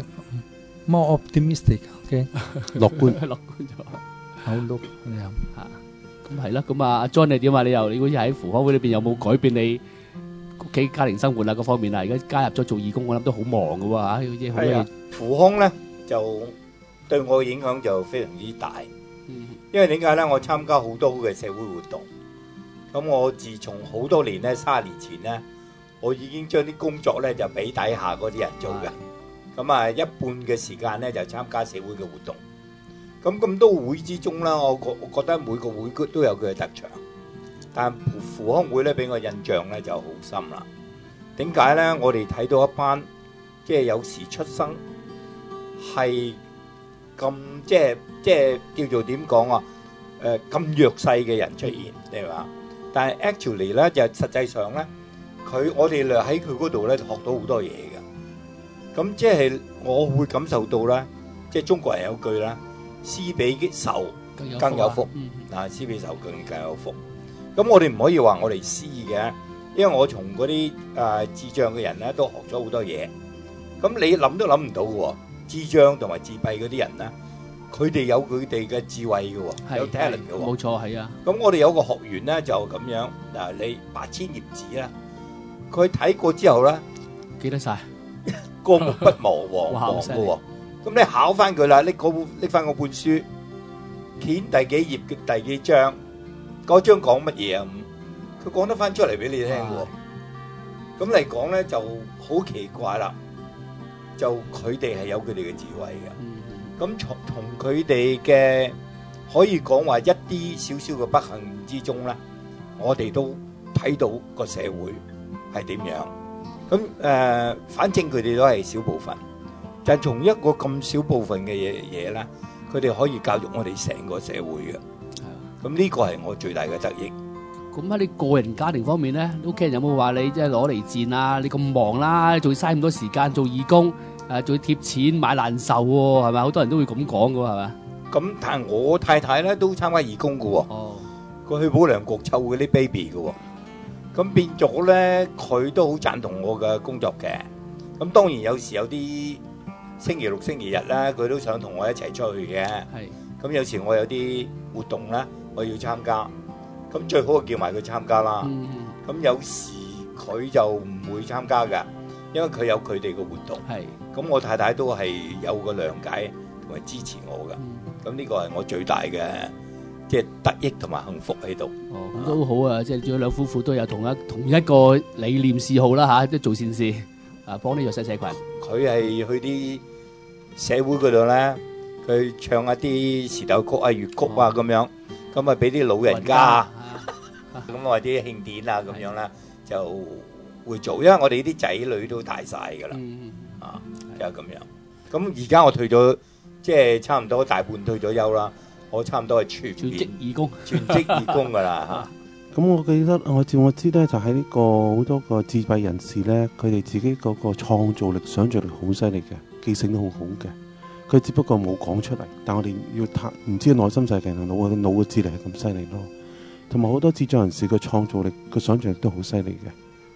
more optimistic，OK， 樂觀， 樂觀咗， 好樂觀啊！ 咁係啦，咁啊，阿 John 你點啊？你又你好似喺扶康會裏邊有冇改變你屋企家庭生活啊各方面啊？而家加入咗做義工，我諗都好忙噶喎嚇，好似好多嘢。 扶康咧就對我嘅影響就非常之大， 嗯、 因為點解咧？我參加好多嘅社會活動，咁我自從好多年咧，三十年前咧，我已經將啲工作咧就俾底下嗰啲人做嘅，咁啊一半嘅時間咧就參加社會嘅活動。咁咁多會之中啦，我覺我覺得每個會都有佢嘅特長，但扶康會咧俾我印象咧就好深啦。點解咧？我哋睇到一班即係有時出生係咁即係即係叫做點講啊？誒咁弱勢嘅人出現，係嘛？但係 actually 咧就實際上咧，佢我哋喺佢嗰度咧學到好多嘢嘅。咁即係我會感受到咧，即係中國人有句啦。施比受更有福，啊！施比受更更有福。咁我哋唔可以話我哋施嘅，因為我從嗰啲誒智障嘅人咧都學咗好多嘢。咁你諗都諗唔到嘅喎，智障同埋自閉嗰啲人咧，佢哋有佢哋嘅智慧嘅喎，有 talent 嘅喎。 冇錯，係啊。 咁我哋有個學員咧就咁樣嗱，你八千頁紙啦，佢睇過之後咧， 記得晒， 過目不忘，忘忘嘅喎。咁你考翻佢啦，拎嗰拎翻嗰本書，掀第幾頁嘅第幾章，嗰章講乜嘢啊？佢講得翻出嚟俾你聽喎。咁嚟講咧就好奇怪啦，就佢哋係有佢哋嘅智慧嘅。咁從同佢哋嘅可以講話一啲少少嘅不幸之中咧，我哋都睇到個社會係點樣。咁誒，反正佢哋都係少部分。就係從一個咁少部分嘅嘢嘢咧，佢哋可以教育我哋成個社會嘅。咁呢個係我最大嘅得益。 咁喺你個人家庭方面咧，屋企人有冇話你即係攞嚟賤啊？你咁忙啦，仲要嘥咁多時間做義工，誒仲要貼錢買難受喎，係咪？好多人都會咁講嘅喎，係咪？ 咁但係我太太咧都參加義工嘅喎。哦。佢去保良局湊嗰啲 baby 嘅喎。咁變咗咧，佢都好贊同我嘅工作嘅。咁當然有時有啲星期六、星期日咧，佢都想同我一齊出去嘅。係。咁有時我有啲活動咧，我要參加。咁最好就叫埋佢參加啦。嗯。咁有時佢就唔會參加㗎，因為佢有佢哋嘅活動。係。咁我太太都係有個諒解同埋支持我㗎。咁呢個係我最大嘅即係得益同埋幸福喺度。 哦，咁都好啊！即係仲有兩夫婦都有同一同一個理念嗜好啦嚇，即係做善事。啊！幫啲弱勢社群， 佢係去啲社會嗰度咧，佢唱一啲時代曲啊、粵曲啊咁樣，咁啊俾啲老人家，咁或者慶典啊咁樣啦，就會做。因為我哋啲仔女都大晒㗎啦，啊就係咁樣。咁而家我退咗，即係差唔多大半退咗休啦，我差唔多係全全職義工， 全職義工㗎啦嚇。 咁我記得我照我知咧，就喺呢個好多個自閉人士咧，佢哋自己嗰個創造力、想像力好犀利嘅，記性都好好嘅。佢只不過冇講出嚟，但我哋要睇，唔知內心世界同腦嘅腦嘅智力係咁犀利咯。同埋好多智障人士嘅創造力、個想像力都好犀利嘅，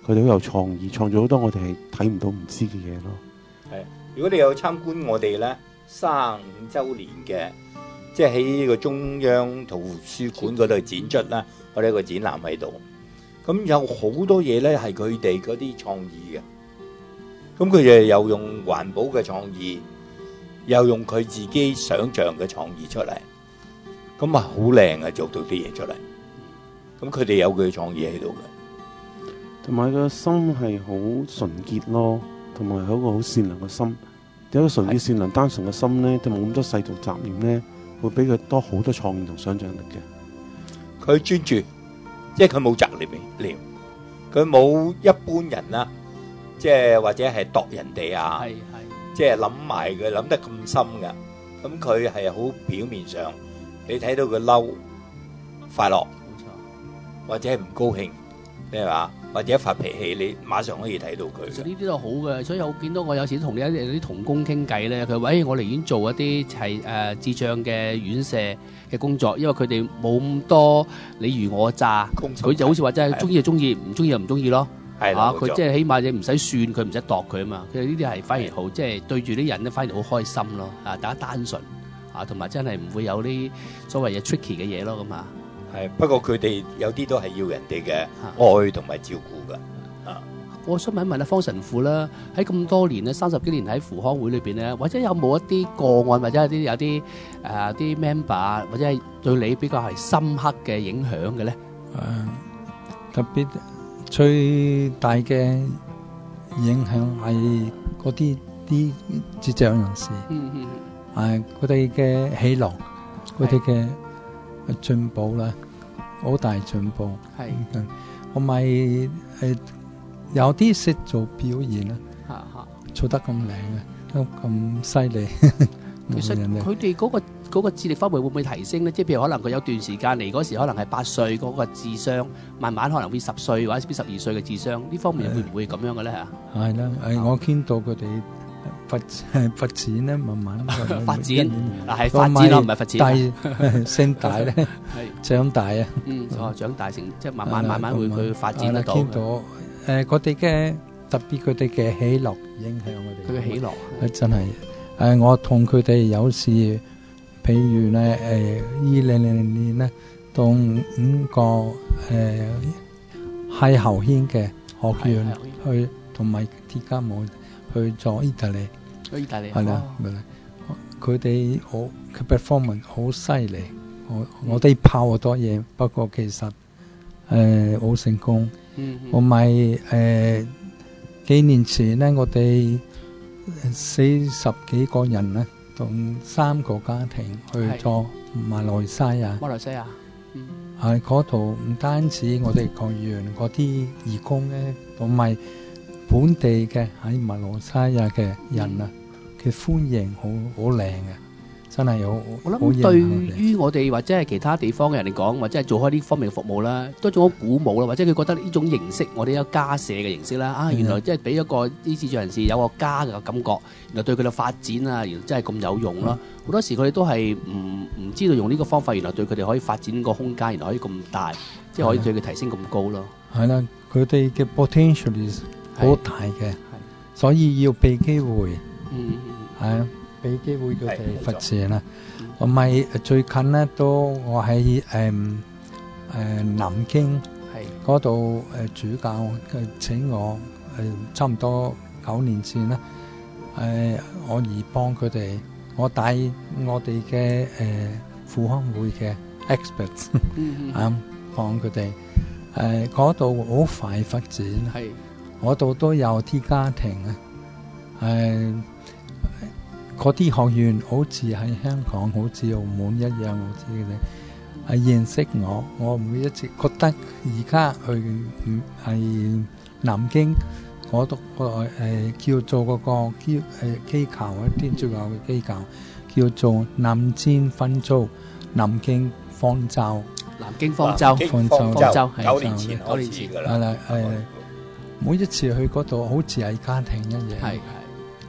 佢哋好有創意，創造好多我哋係睇唔到、唔知嘅嘢咯。 係，如果你有參觀我哋咧三十五週年嘅，即係喺呢個中央圖書館嗰度展出啦，我哋有個展覽喺度。咁有好多嘢咧係佢哋嗰啲創意嘅，咁佢哋又用環保嘅創意，又用佢自己想像嘅創意出嚟，咁啊好靚啊，做到啲嘢出嚟。咁佢哋有佢嘅創意喺度嘅， 同埋個心係好純潔咯，同埋有一個好善良嘅心。有一個純潔、善良、單純嘅心咧，就冇咁多世俗雜念咧，會俾佢多好多創意同想像力嘅。 佢專注。即係佢冇雜念，佢冇一般人啦，即係或者係度人哋啊，即係諗埋佢諗得咁深㗎。咁佢係好表面上，你睇到佢嬲、快樂，或者係唔高興，咩話？或者發脾氣，你馬上可以睇到佢。 其實呢啲都好嘅，所以我見到我有時同啲啲同工傾偈咧，佢話：誒，我寧願做一啲係誒智障嘅院舍嘅工作，因為佢哋冇咁多你如我詐，佢就好似話真係中意就中意，唔中意就唔中意咯。係啦，佢即係起碼你唔使算，佢唔使度佢啊嘛。佢呢啲係反而好，即係對住啲人咧，反而好開心咯。啊，大家單純啊，同埋真係唔會有啲所謂嘅 tricky 嘅嘢咯，咁啊。 係，不過佢哋有啲都係要人哋嘅愛同埋照顧㗎。啊， 我想問一問阿方神父啦，喺咁多年咧，三十幾年喺扶康會裏邊咧，或者有冇一啲個案，或者有啲有啲誒啲 member，或者係對你比較係深刻嘅影響嘅咧？ 誒，特別最大嘅影響係嗰啲啲智障人士， 嗯嗯， 誒佢哋嘅喜樂，佢哋嘅進步啦，好大進步。 係， 我咪誒有啲識做表演啦， 嚇嚇， 做得咁靚啊，都咁犀利。 其實佢哋嗰個嗰個智力方面會唔會提升咧？即係譬如可能佢有段時間嚟嗰時，可能係八歲嗰個智商，慢慢可能會十歲或者變十二歲嘅智商，呢方面會唔會咁樣嘅咧嚇？ 係啦，誒我見到佢哋發發展咧，慢慢發展嗱係發展咯，唔係發展。 大升大咧，長大啊。 嗯，哦，長大成即係慢慢慢慢會去發展得到。 見到誒，佢哋嘅特別佢哋嘅喜樂影響我哋。 佢嘅喜樂誒真係誒，我同佢哋有時，譬如咧誒，二零零零年咧，同五個誒係後軒嘅學院去，同埋鐵家姆去咗意大利。 去意大利係啦，佢哋好佢 performance 好犀利，我我哋拋好多嘢，不過其實誒好成功。我咪誒幾年前咧，我哋四十幾個人咧，同三個家庭去咗馬來西亞。 馬來西亞， 喺嗰度唔單止我哋學員嗰啲義工咧，同埋本地嘅喺馬來西亞嘅人啊。佢歡迎好好靚嘅，真係好。 我諗對於我哋或者係其他地方嘅人嚟講，或者係做開呢方面嘅服務啦，都仲好鼓舞啦。或者佢覺得呢種形式，我哋有家舍嘅形式啦。啊，原來即係俾一個啲智障人士有個家嘅感覺，原來對佢嘅發展啊，原來真係咁有用咯。好、嗯、多時佢哋都係唔唔知道用呢個方法，原來對佢哋可以發展個空間，原來可以咁大，即係可以對佢提升咁高咯。 係啦，佢哋嘅 potential 好大嘅，所以要俾機會。嗯。係啊，俾機會佢哋發展啦。同埋最近咧，都我喺誒誒南京嗰度誒主教佢請我誒差唔多九年前咧，誒我而幫佢哋，我帶我哋嘅誒扶康會嘅 experts 啊幫佢哋誒嗰度好快發展，嗰度都有啲家庭啊誒。嗰啲學員好似喺香港，好似澳門一樣，好似佢哋係認識我。我唔會一直覺得而家去唔係南京嗰度個誒叫做嗰個機誒機構啊，天主教嘅機構叫做南京方舟，南京方舟， 南京方舟， 方舟，方舟係九年前，九年前㗎啦。 係啦，誒，每一次去嗰度好似係家庭一樣。係係。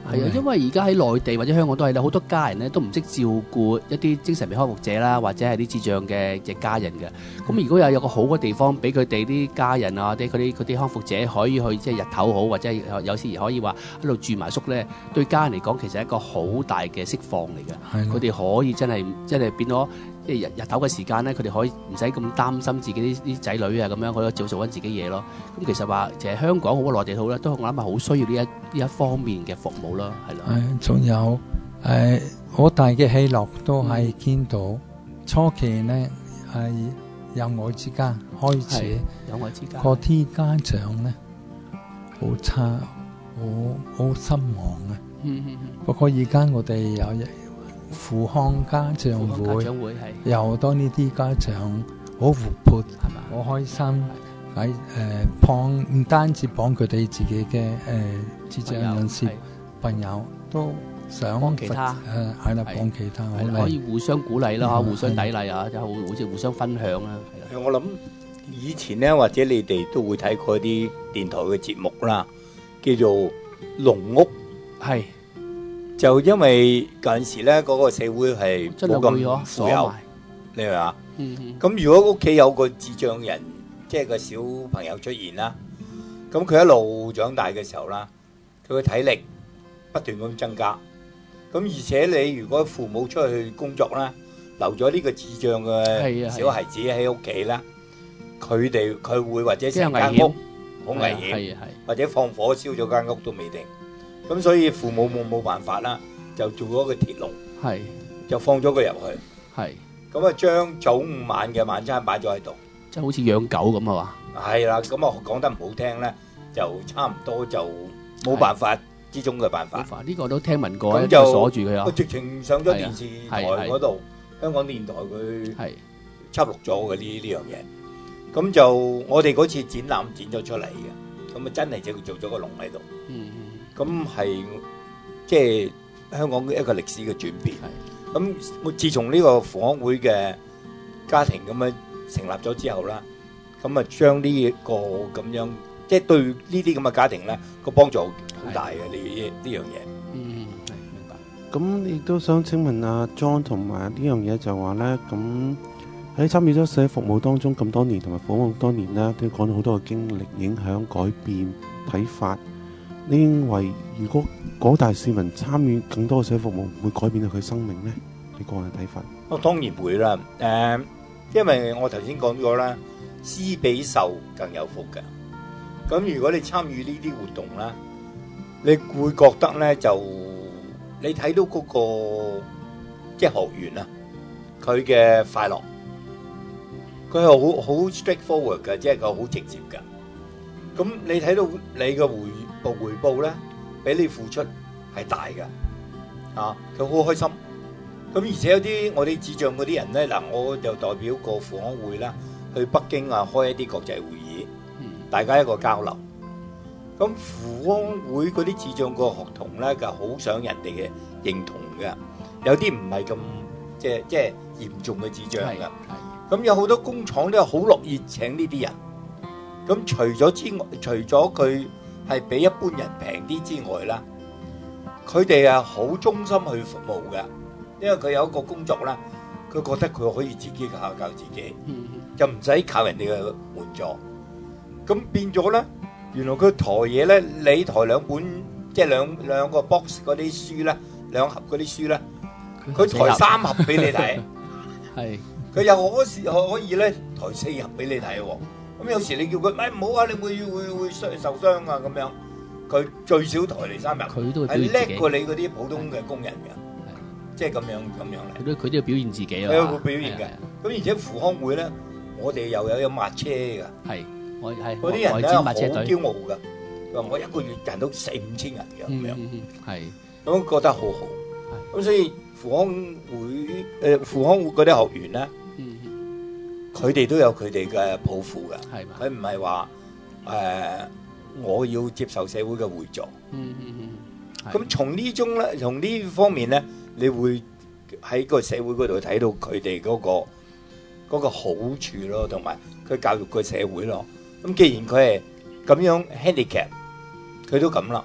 係啊，因為而家喺內地或者香港都係咧，好多家人咧都唔識照顧一啲精神病康復者啦，或者係啲智障嘅嘅家人嘅。咁如果有有個好嘅地方俾佢哋啲家人啊，啲佢啲佢啲康復者可以去即係日頭好，或者有時可以話喺度住埋宿咧，對家人嚟講其實係一個好大嘅釋放嚟嘅。佢哋可以真係真係變咗。即係日日頭嘅時間咧，佢哋可以唔使咁擔心自己啲啲仔女啊，咁樣可以照做緊自己嘢咯。咁其實話其實香港好，內地好咧，都我諗係好需要呢一呢一方面嘅服務咯，係咯。 誒，仲有誒，好大嘅喜樂都係見到、嗯、初期呢係有愛之家開始， 有愛之家嗰啲家長咧好差，好好失望啊。 嗯嗯嗯。不過而家我哋有富康家長會，有好多呢啲家長好活潑，好開心，喺誒幫唔單止幫佢哋自己嘅誒智障人士朋友，都想幫其他誒係啦，幫其他可以互相鼓勵啦，互相砥礪啊，就好好似互相分享啦。 我諗以前咧，或者你哋都會睇過啲電台嘅節目啦，叫做《農屋》。 係。 就因為嗰陣時咧，嗰個社會係冇咁富有，你明嘛？咁如果屋企有個智障人，即係個小朋友出現啦，咁佢一路長大嘅時候啦，佢嘅體力不斷咁增加。咁而且你如果父母出去工作啦，留咗呢個智障嘅小孩子喺屋企啦，佢哋佢會或者成間屋好危險，或者放火燒咗間屋都未定。咁所以父母冇冇辦法啦，就做咗個鐵籠， 係就放咗佢入去， 係咁啊將早午晚嘅晚餐擺咗喺度， 即係好似養狗咁啊嘛。 係啦，咁啊講得唔好聽咧，就差唔多就冇辦法之中嘅辦法。 呢個都聽聞過， 咁就鎖住佢啊。 佢直情上咗電視台嗰度，香港電台佢係輯錄咗嘅呢呢樣嘢。咁就我哋嗰次展覽展咗出嚟嘅，咁啊真係就做咗個籠喺度。嗯。咁係即係香港嘅一個歷史嘅轉變。咁我自從呢個扶康會嘅家庭咁樣成立咗之後啦，咁啊將呢個咁樣，即係對呢啲咁嘅家庭咧個幫助好大嘅呢呢樣嘢。 嗯，係明白。 咁亦都想請問阿 John 同埋呢樣嘢就話咧，咁喺參與咗社會服務當中咁多年，同埋服務咁多年啦，都講咗好多嘅經歷、影響、改變、睇法。你認為如果廣大市民參與更多嘅社會服務，會改變到佢生命呢？你個人睇法？ 我當然會啦，誒、呃，因為我頭先講咗啦，施比受更有福嘅。咁如果你參與呢啲活動啦，你會覺得咧就你睇到嗰、那個即係學員啊，佢嘅快樂，佢係好好 straightforward 嘅，即係佢好直接嘅。咁你睇到你嘅回報回報咧，俾你付出係大嘅，啊，佢好開心。咁而且有啲我哋智障嗰啲人咧，嗱，我就代表個扶康會啦，去北京啊開一啲國際會議，大家一個交流。咁扶康會嗰啲智障個學童咧，就好想人哋嘅認同嘅，有啲唔係咁即係即係嚴重嘅智障嘅。咁有好多工廠都好樂意請呢啲人。咁除咗之外，除咗佢係比一般人平啲之外啦，佢哋係好忠心去服務嘅，因為佢有一個工作啦，佢覺得佢可以自己教教自己，就唔使靠人哋嘅援助。咁變咗咧，原來佢抬嘢咧，你抬兩本即係兩兩個 box 嗰啲書咧，兩盒嗰啲書咧，佢抬三盒俾你睇，係佢又可時可以咧抬四盒俾你睇喎。咁有時你叫佢，咪唔好啊！你會會會受受傷啊咁樣。佢最少抬嚟三日， 佢都係叻過你嗰啲普通嘅工人嘅，即係咁樣咁樣嚟。 佢都佢都要表現自己啊！ 佢會表現嘅。咁而且扶康會咧，我哋又有有抹車嘅。 係，我係嗰啲人咧好驕傲嘅。佢話我一個月賺到四五千人嘅咁樣。 係， 咁覺得好好。咁所以扶康會誒扶康會嗰啲學員咧。佢哋都有佢哋嘅抱負嘅，佢唔係話誒我要接受社會嘅援助。嗯嗯嗯。咁從呢種咧，從呢方面咧，你會喺個社會嗰度睇到佢哋嗰個嗰個好處咯，同埋佢教育個社會咯。咁既然佢係咁樣 handicap，佢都咁啦，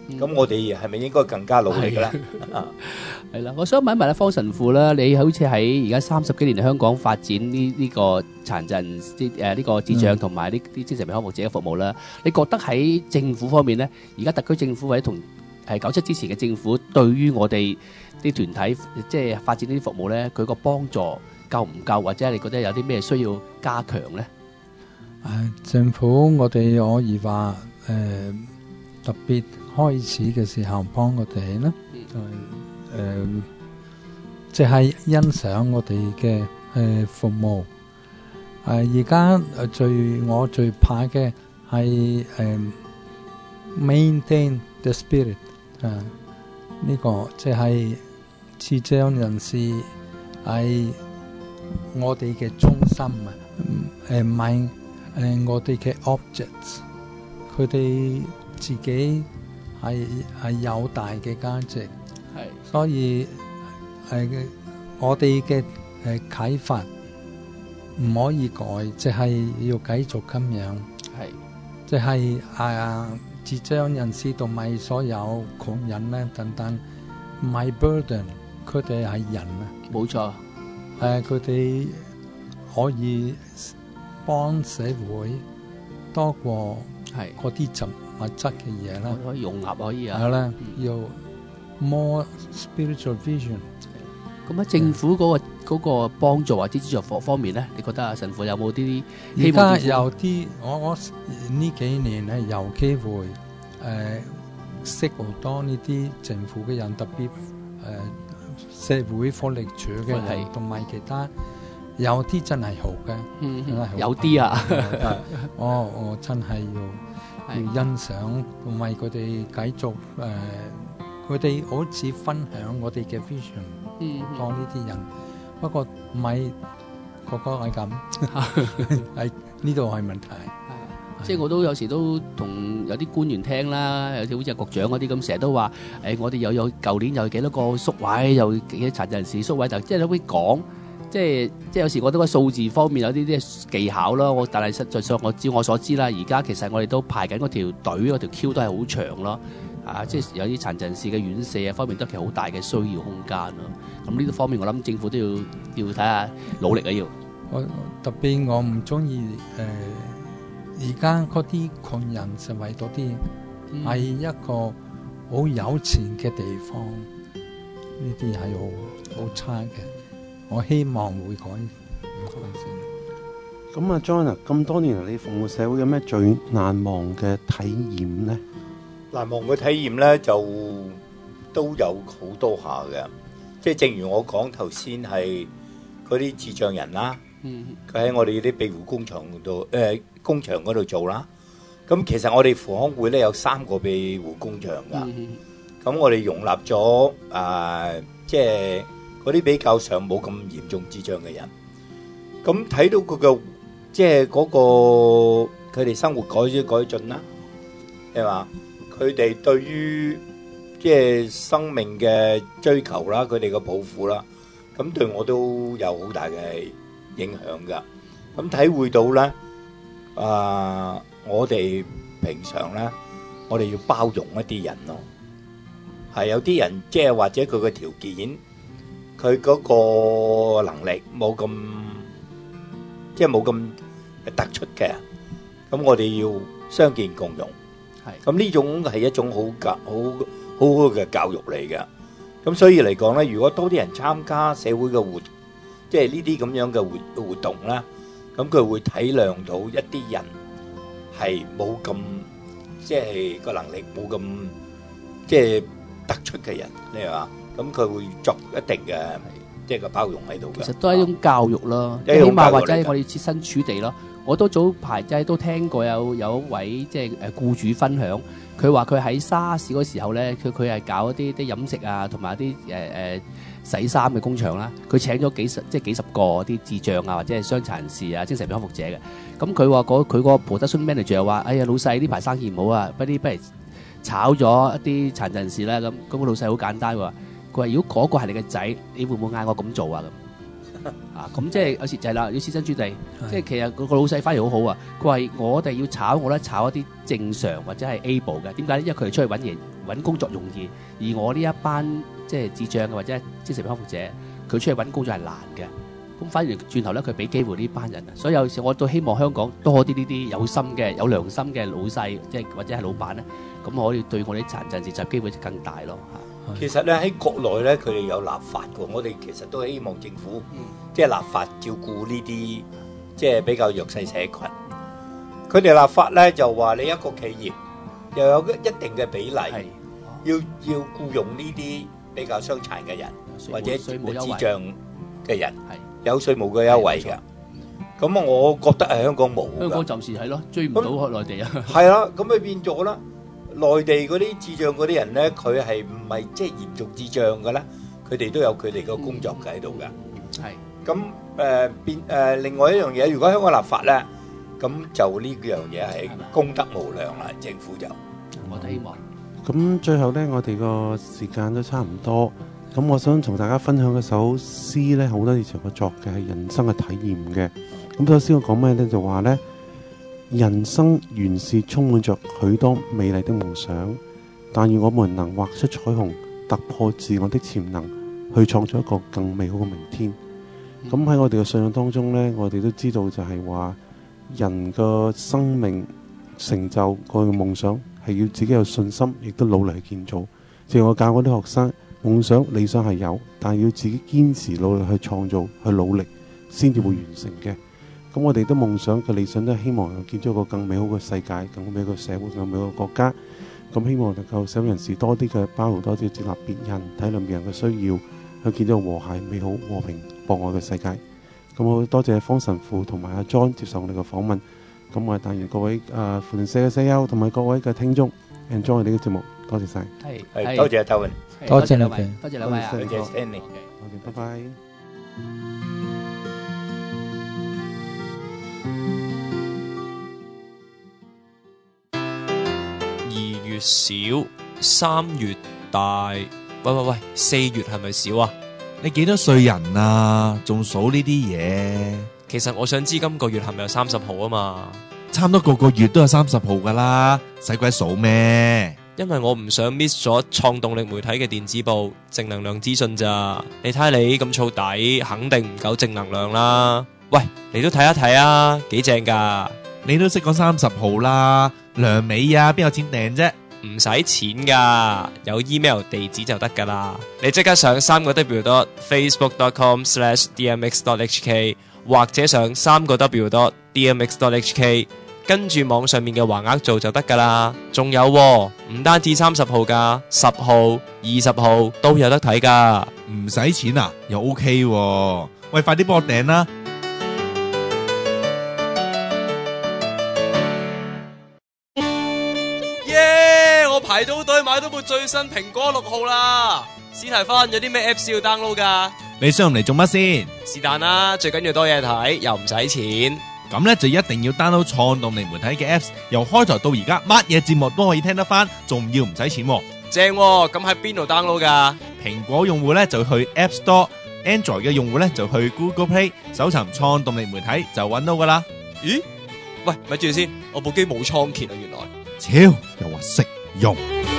咁我哋係咪應該更加努力嘅咧？ 係啦，我想問一問阿方神父啦，你好似喺而家三十幾年喺香港發展呢呢個殘疾人啲誒呢個智障同埋呢啲精神病康復者嘅服務啦，你覺得喺政府方面咧，而家特區政府或者同係九七之前嘅政府對於我哋啲團體即係發展呢啲服務咧，佢個幫助夠唔夠，或者你覺得有啲咩需要加強咧？ 誒，政府我哋可以話誒特別開始嘅時候幫我哋咧，就係誒即係欣賞我哋嘅誒服務。誒而家誒最我最怕嘅係誒 maintain the spirit。誒呢個即係智障人士係我哋嘅中心啊，誒唔係誒我哋嘅 objects，佢哋自己係係有大嘅價值，係，所以誒我哋嘅誒啟發唔可以改，即係要繼續咁樣，係，即係啊。智障人士同埋所有窮人咧等等，唔係 burden，佢哋係人啊， 冇錯。 誒，佢哋可以幫社會多過係嗰啲雜物質嘅嘢啦， 可以融合可以啊。 係啦，要 more spiritual vision。 咁喺政府嗰個嗰個幫助或者資助方方面咧，你覺得啊神父有冇啲希望？ 而家有啲，我我呢幾年咧有機會誒、呃、識好多呢啲政府嘅人，特別誒、呃、社會福利署嘅人，同埋其他有啲真係好嘅， 嗯真係好有啲啊， 我我真係要要欣賞，同埋佢哋繼續誒，佢、呃、哋好似分享我哋嘅 vision。嗯，幫呢啲人，不過唔係個個係咁，係呢度係問題。 即係我都有時都同有啲官員聽啦，有啲好似局長嗰啲咁，成日都話：誒、哎，我哋又有舊年又有幾多個宿位，又幾多殘疾人士宿位，就即係都會講。即係即係有時我覺得個數字方面有啲啲技巧咯。我但係實際上我照我所知啦，而家其實我哋都排緊嗰條隊，嗰條 queue 都係好長咯。啊，即係有啲殘疾人士嘅院舍啊方面都其實好大嘅需要空間咯。咁呢個方面我諗政府都要要睇下努力啊要。 我特別我唔中意誒而家嗰啲窮人成為多啲係一個好有錢嘅地方，呢啲係好好差嘅。我希望會改改善。 咁啊 John 啊，咁多年嚟你服務社會有咩最難忘嘅體驗咧？ 難忘嘅體驗咧就都有好多下嘅，即係正如我講頭先係嗰啲智障人啦，佢喺我哋啲庇護工場度誒工場嗰度做啦。咁其實我哋扶康會咧有三個庇護工場噶，咁我哋容納咗誒即係嗰啲比較上冇咁嚴重智障嘅人。咁睇到佢嘅即係嗰個佢哋生活改咗改進啦，係嘛？佢哋對於即係生命嘅追求啦，佢哋嘅抱負啦，咁對我都有好大嘅影響噶。咁體會到咧，啊，我哋平常咧，我哋要包容一啲人咯。係有啲人即係或者佢嘅條件，佢嗰個能力冇咁，即係冇咁突出嘅，咁我哋要相見共融。咁呢種係一種好教好好好嘅教育嚟嘅，咁所以嚟講咧，如果多啲人參加社會嘅活，即係呢啲咁樣嘅活活動啦，咁佢會體諒到一啲人係冇咁即係個能力冇咁即係突出嘅人，你係嘛？咁佢會作一定嘅即係個包容喺度嘅。 其實都係一種教育咯，起碼或者我哋設身處地咯。我都早排即係都聽過有有一位即係誒僱主分享，佢話佢喺沙士嗰時候咧，佢佢係搞一啲啲飲食啊，同埋啲誒誒洗衫嘅工場啦。佢請咗幾十即係幾十個啲智障啊，或者係傷殘人士啊、精神病康復者嘅。咁佢話嗰佢個 production manager 又話：哎呀，老細呢排生意唔好啊，不如不如炒咗一啲殘疾人士啦。咁咁個老細好簡單喎，佢話如果嗰個係你嘅仔，你會唔會嗌我咁做啊？咁啊，咁即係有時就係啦，要設身處地，即係其實個老細反而好好啊。佢話我哋要炒我咧，炒一啲正常或者係 able 嘅。點解咧？因為佢哋出去揾嘢揾工作容易，而我呢一班即係智障嘅或者精神病康復者，佢出去揾工作係難嘅。咁反而轉頭咧，佢俾機會呢班人啊。所以有時我都希望香港多啲呢啲有心嘅、有良心嘅老細，即係或者係老闆咧，咁可以對我哋殘疾就機會就更大咯嚇。 其實咧喺國內咧，佢哋有立法嘅。我哋其實都希望政府、嗯、即係立法照顧呢啲即係比較弱勢社群。佢哋立法咧就話你一個企業又有一定嘅比例，要要僱用呢啲比較傷殘嘅人或者智障嘅人，有稅務嘅優惠嘅。咁我覺得係香港冇。 香港暫時係咯，追唔到去內地啊。 係啦，咁咪變咗啦。內地嗰啲智障嗰啲人咧，佢係唔係即係嚴重智障嘅咧？佢哋都有佢哋個工作喺度嘅。係。咁誒變誒另外一樣嘢，如果香港立法咧，咁就呢樣嘢係功德無量啦。政府就我希望。 咁最後咧，我哋個時間都差唔多。咁我想同大家分享一首詩咧，好多以前我作嘅係人生嘅體驗嘅。咁首詩我講咩咧？就話咧。人生原是充滿着許多美麗的夢想，但願我們能畫出彩虹，突破自我的潛能，去創造一個更美好嘅明天。咁喺我哋嘅信仰當中呢，我哋都知道就係話人嘅生命成就個夢想係要自己有信心，亦都努力去建造。正如我教嗰啲學生，夢想理想係有，但係要自己堅持努力去創造，去努力先至會完成嘅。咁我哋都夢想嘅理想都係希望建造一個更美好嘅世界，更美好嘅社會，更美好嘅國家。咁希望能夠社會人士多啲嘅包容，多啲接納別人，體諒別人嘅需要，去建造和諧、美好、和平、博愛嘅世界。咁我多謝方神父同埋阿 John 接受我哋嘅訪問。咁我係但願各位誒扶輪社嘅社友同埋各位嘅聽眾 enjoy 我哋嘅節目，多謝晒。 係係多謝阿頭雲， 多謝兩位， 多謝兩位啊， 多謝 Stanley， 我哋拜拜。 二月少，三月大。喂喂喂，四月係咪少啊？ 你幾多歲人啊？仲數呢啲嘢？ 其實我想知今個月係咪有三十號啊嘛？ 差唔多個個月都有三十號噶啦，使鬼數咩？ 因為我唔想 miss 咗創動力媒體嘅電子報正能量資訊咋。你睇下你咁燥底，肯定唔夠正能量啦。喂，你都睇一睇啊，幾正噶！ 你都識講三十號啦，梁美啊，邊有錢訂啫？ 唔使錢噶，有 email 地址就得噶啦。你即刻上三個 w dot facebook dot com slash d m x dot h k 或者上三個 w dot d m x dot h k， 跟住網上面嘅橫額做就得噶啦。仲有唔單止三十號噶，十號、二十號都有得睇噶。 唔使錢啊，又 OK 喎。喂，快啲幫我訂啦！ 我排到隊買到部最新蘋果六號啦！史提芬有啲咩 apps 要 download 噶？ 你上嚟做乜先？ 是但啦，最緊要多嘢睇，又唔使錢。 咁咧就一定要 download 創動力媒體嘅 apps， 由開頭到而家乜嘢節目都可以聽得翻，仲要唔使錢。 正喎，咁喺邊度 download 噶？ 蘋果用戶咧就去 App Store，Android 嘅用戶咧就去 Google Play， 搜尋創動力媒體就揾到噶啦。 咦？喂，咪住先，我部機冇倉頡啊，原來。 超又話識用。